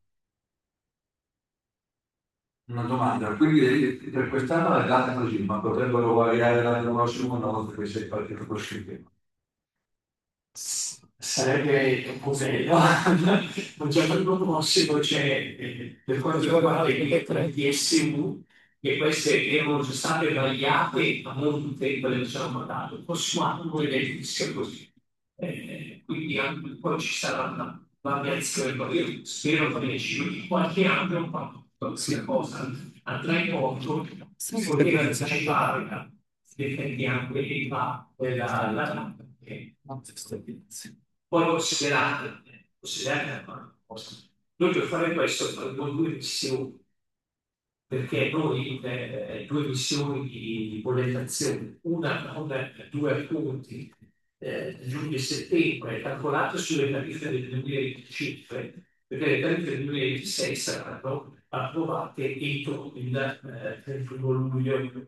F: Una domanda, quindi per quest'anno le date così, ma potrebbero variare l'anno prossimo no, perché sei partito col sistema.
I: Sarebbe un po' meglio. Non c'è per il prossimo, c'è eh, per quanto riguarda le D S U, che queste erano già state vagliate a monte quelle che ci hanno mandato. Il prossimo anno noi le sia così. Eh, quindi anche poi ci sarà una variazione, poi io spero che nel giro di qualche anno ma questa cosa andrà in conto, si poteva anticipare difendiamo l'età della la, che poi considerate, considerate una cosa. Noi per fare questo faremo due missioni, perché noi eh, due missioni di, di bollentazione, una con due appunti eh, giugno e settembre, calcolate sulle tariffe del duemilaventicinque, perché le tariffe del duemilaventisei saranno approvate entro il eh, trentuno luglio.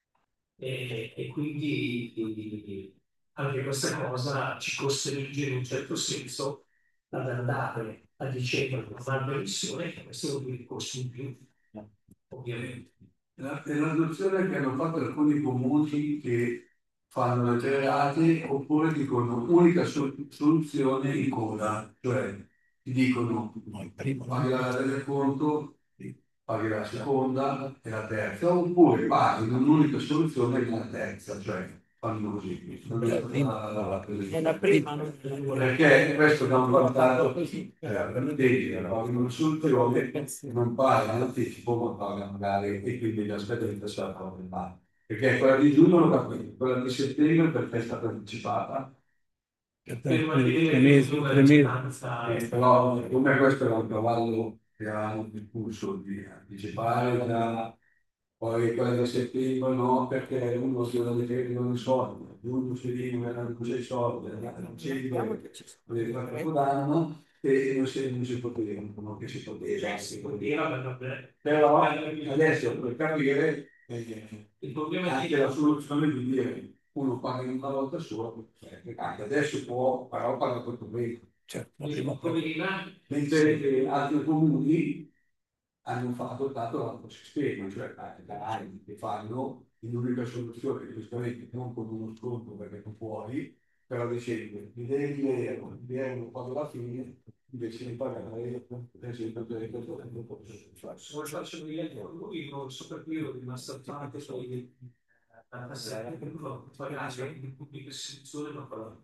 I: E, e quindi anche questa cosa ci costringe in un certo senso ad andare a dicembre con una missione che questo vuol dire costi in più, ovviamente.
F: La- È l'adozione che hanno fatto alcuni comuni che fanno le tre rate oppure dicono unica sol- soluzione in coda, cioè ti dicono paghi la rata del conto, paghi la seconda e la terza, oppure paghi un'unica soluzione e la terza, cioè fanno così. Non è stata-
I: È la prima, non è la
F: Perché questo da un vantaggio eh, per te, paghi una soluzione, non paghi in anticipo, ma paghi magari e quindi la scadenza sarà problematica. Perché quella di giugno lo capisco, quella di settembre perché è stata anticipata.
A: Per
I: per
A: tre
I: mantenere
A: mesi,
I: una
A: tre mesi.
I: vigilanza.
F: Eh, però come questo era un cavallo che avevamo il corso di anticipare già, poi quella di settembre no, perché uno si deve dire non i soldi, uno si dice che non c'è i soldi, non c'è i soldi, deve fare Capodanno e non si, non si poteva, non che si poteva, si poteva, però adesso per capire eh,
I: Il problema è
F: anche
I: che
F: la soluzione di dire uno paga in una volta sola, perché anche adesso può, però paga tutto bene.
A: Certo, la
I: il
A: prima
I: problema
F: Mentre eh, altri comuni hanno fatto adottato l'altro sistema, cioè dai, che fanno in unica soluzione, giustamente non con uno sconto perché non puoi, però dicendo mi devi l'euro, mi euro quando alla fine invece di pagare per esempio per il non posso fare.
I: se vuoi faccio vedere lui non so per cui io sono rimasto tanto poi la passata per cui poi anche in pubblica istituzione non farò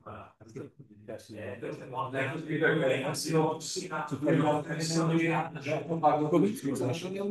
I: eh, perché non è così perché se no si ha quello siamo girati già con pago come scusa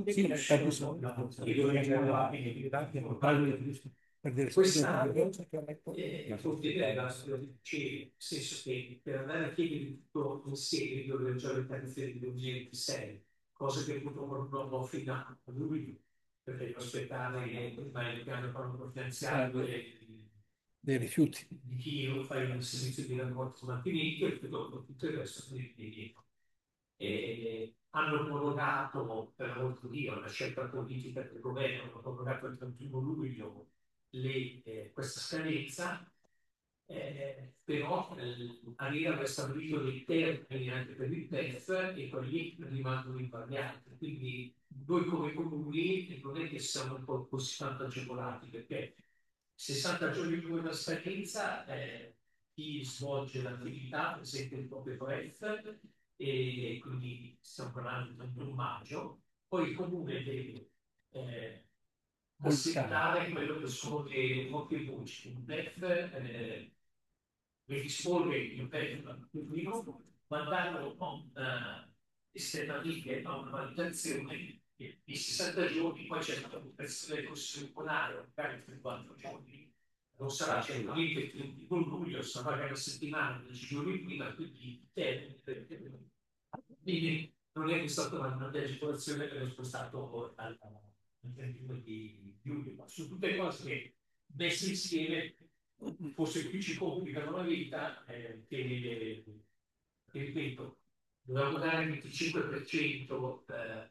I: questa è nel senso che per andare a chiedere tutto insieme io devo già le tariffe del duemilaventisei, cosa che purtroppo non ho fino a luglio, perché devo aspettare il piano economico-finanziario e
A: dei rifiuti.
I: di chi lo fa il servizio di rapporto mantenimento e dopo tutto il resto di dietro. E hanno prorogato, per amor di Dio, una scelta politica del governo, hanno prorogato il trentuno luglio le, eh, questa scadenza, eh, però eh, arriva a stabilito dei termini anche per il P E F e quelli rimangono invariati. Quindi noi come comuni non è che siamo un po' così tanto agevolati, perché sessanta giorni prima della scadenza eh, chi svolge l'attività presenta il proprio P E F e quindi stiamo parlando del trentuno maggio, poi il comune deve eh, assettare quello che sono le proprie voci, un P E F eh, predisporre il P E F pubblico, mandarlo con eh, esternamente a una valutazione e in sessanta giorni poi c'è la valutazione del Consiglio Comunale, magari per quattro giorni. Non sarà certamente il trentuno luglio, sarà magari una settimana, dieci giorni prima, quindi termine. Quindi non è stata una grande agevolazione che ho spostato al trentuno di luglio, ma su tutte cose che messe insieme forse qui ci complicano la vita, eh, che, che ripeto, dovevamo dare il venticinque per cento eh,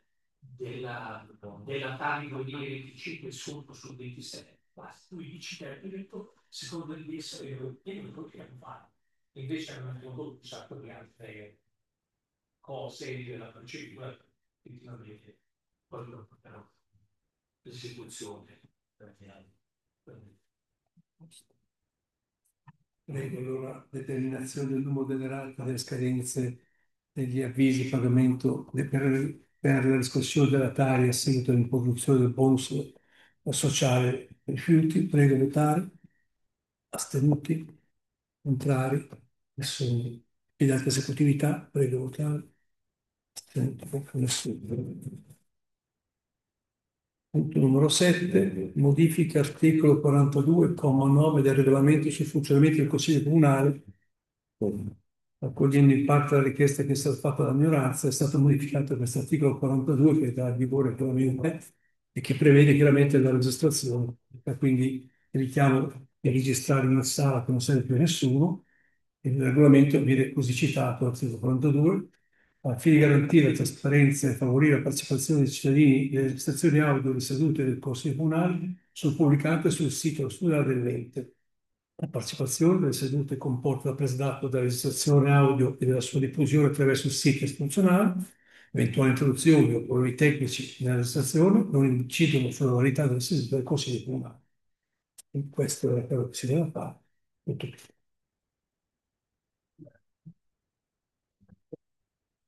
I: della, della Tari duemilaventicinque sotto sul ventisette. Ma lui dice che ha detto, secondo di essere europei, non potevano fare. Invece hanno introdotto un sacco di altre cose della procedura, effettivamente, poi lo porterò l'esecuzione.
A: Prego, allora, determinazione del numero delle rate delle scadenze degli avvisi di pagamento de- per, per la riscossione della tari a seguito dell'introduzione del bonus sociale rifiuti. Prego votare. Astenuti? Contrari? Nessuno. Chiedete esecutività? Prego votare. Astenuti? Nessuno. Punto numero sette, modifica articolo quarantadue, comma nove del regolamento sul funzionamento del Consiglio Comunale. Accogliendo in parte la richiesta che è stata fatta dalla minoranza, è stato modificato questo articolo quarantadue che dà in vigore chiaramente e che prevede chiaramente la registrazione. E quindi evitiamo di registrare in una sala che non serve più a nessuno. Il regolamento viene così citato, articolo quarantadue, al fine di garantire la trasparenza e favorire la partecipazione dei cittadini, le registrazioni audio delle sedute del Consiglio Comunale sono pubblicate sul sito studioso dell'ente. La partecipazione delle sedute comporta la presa d'atto della registrazione audio e della sua diffusione attraverso il sito istituzionale. Eventuali introduzioni o problemi tecnici nella registrazione non incidono sulla validità delle sedute del Consiglio Comunale. E questo è quello che si deve fare. Tutto qui.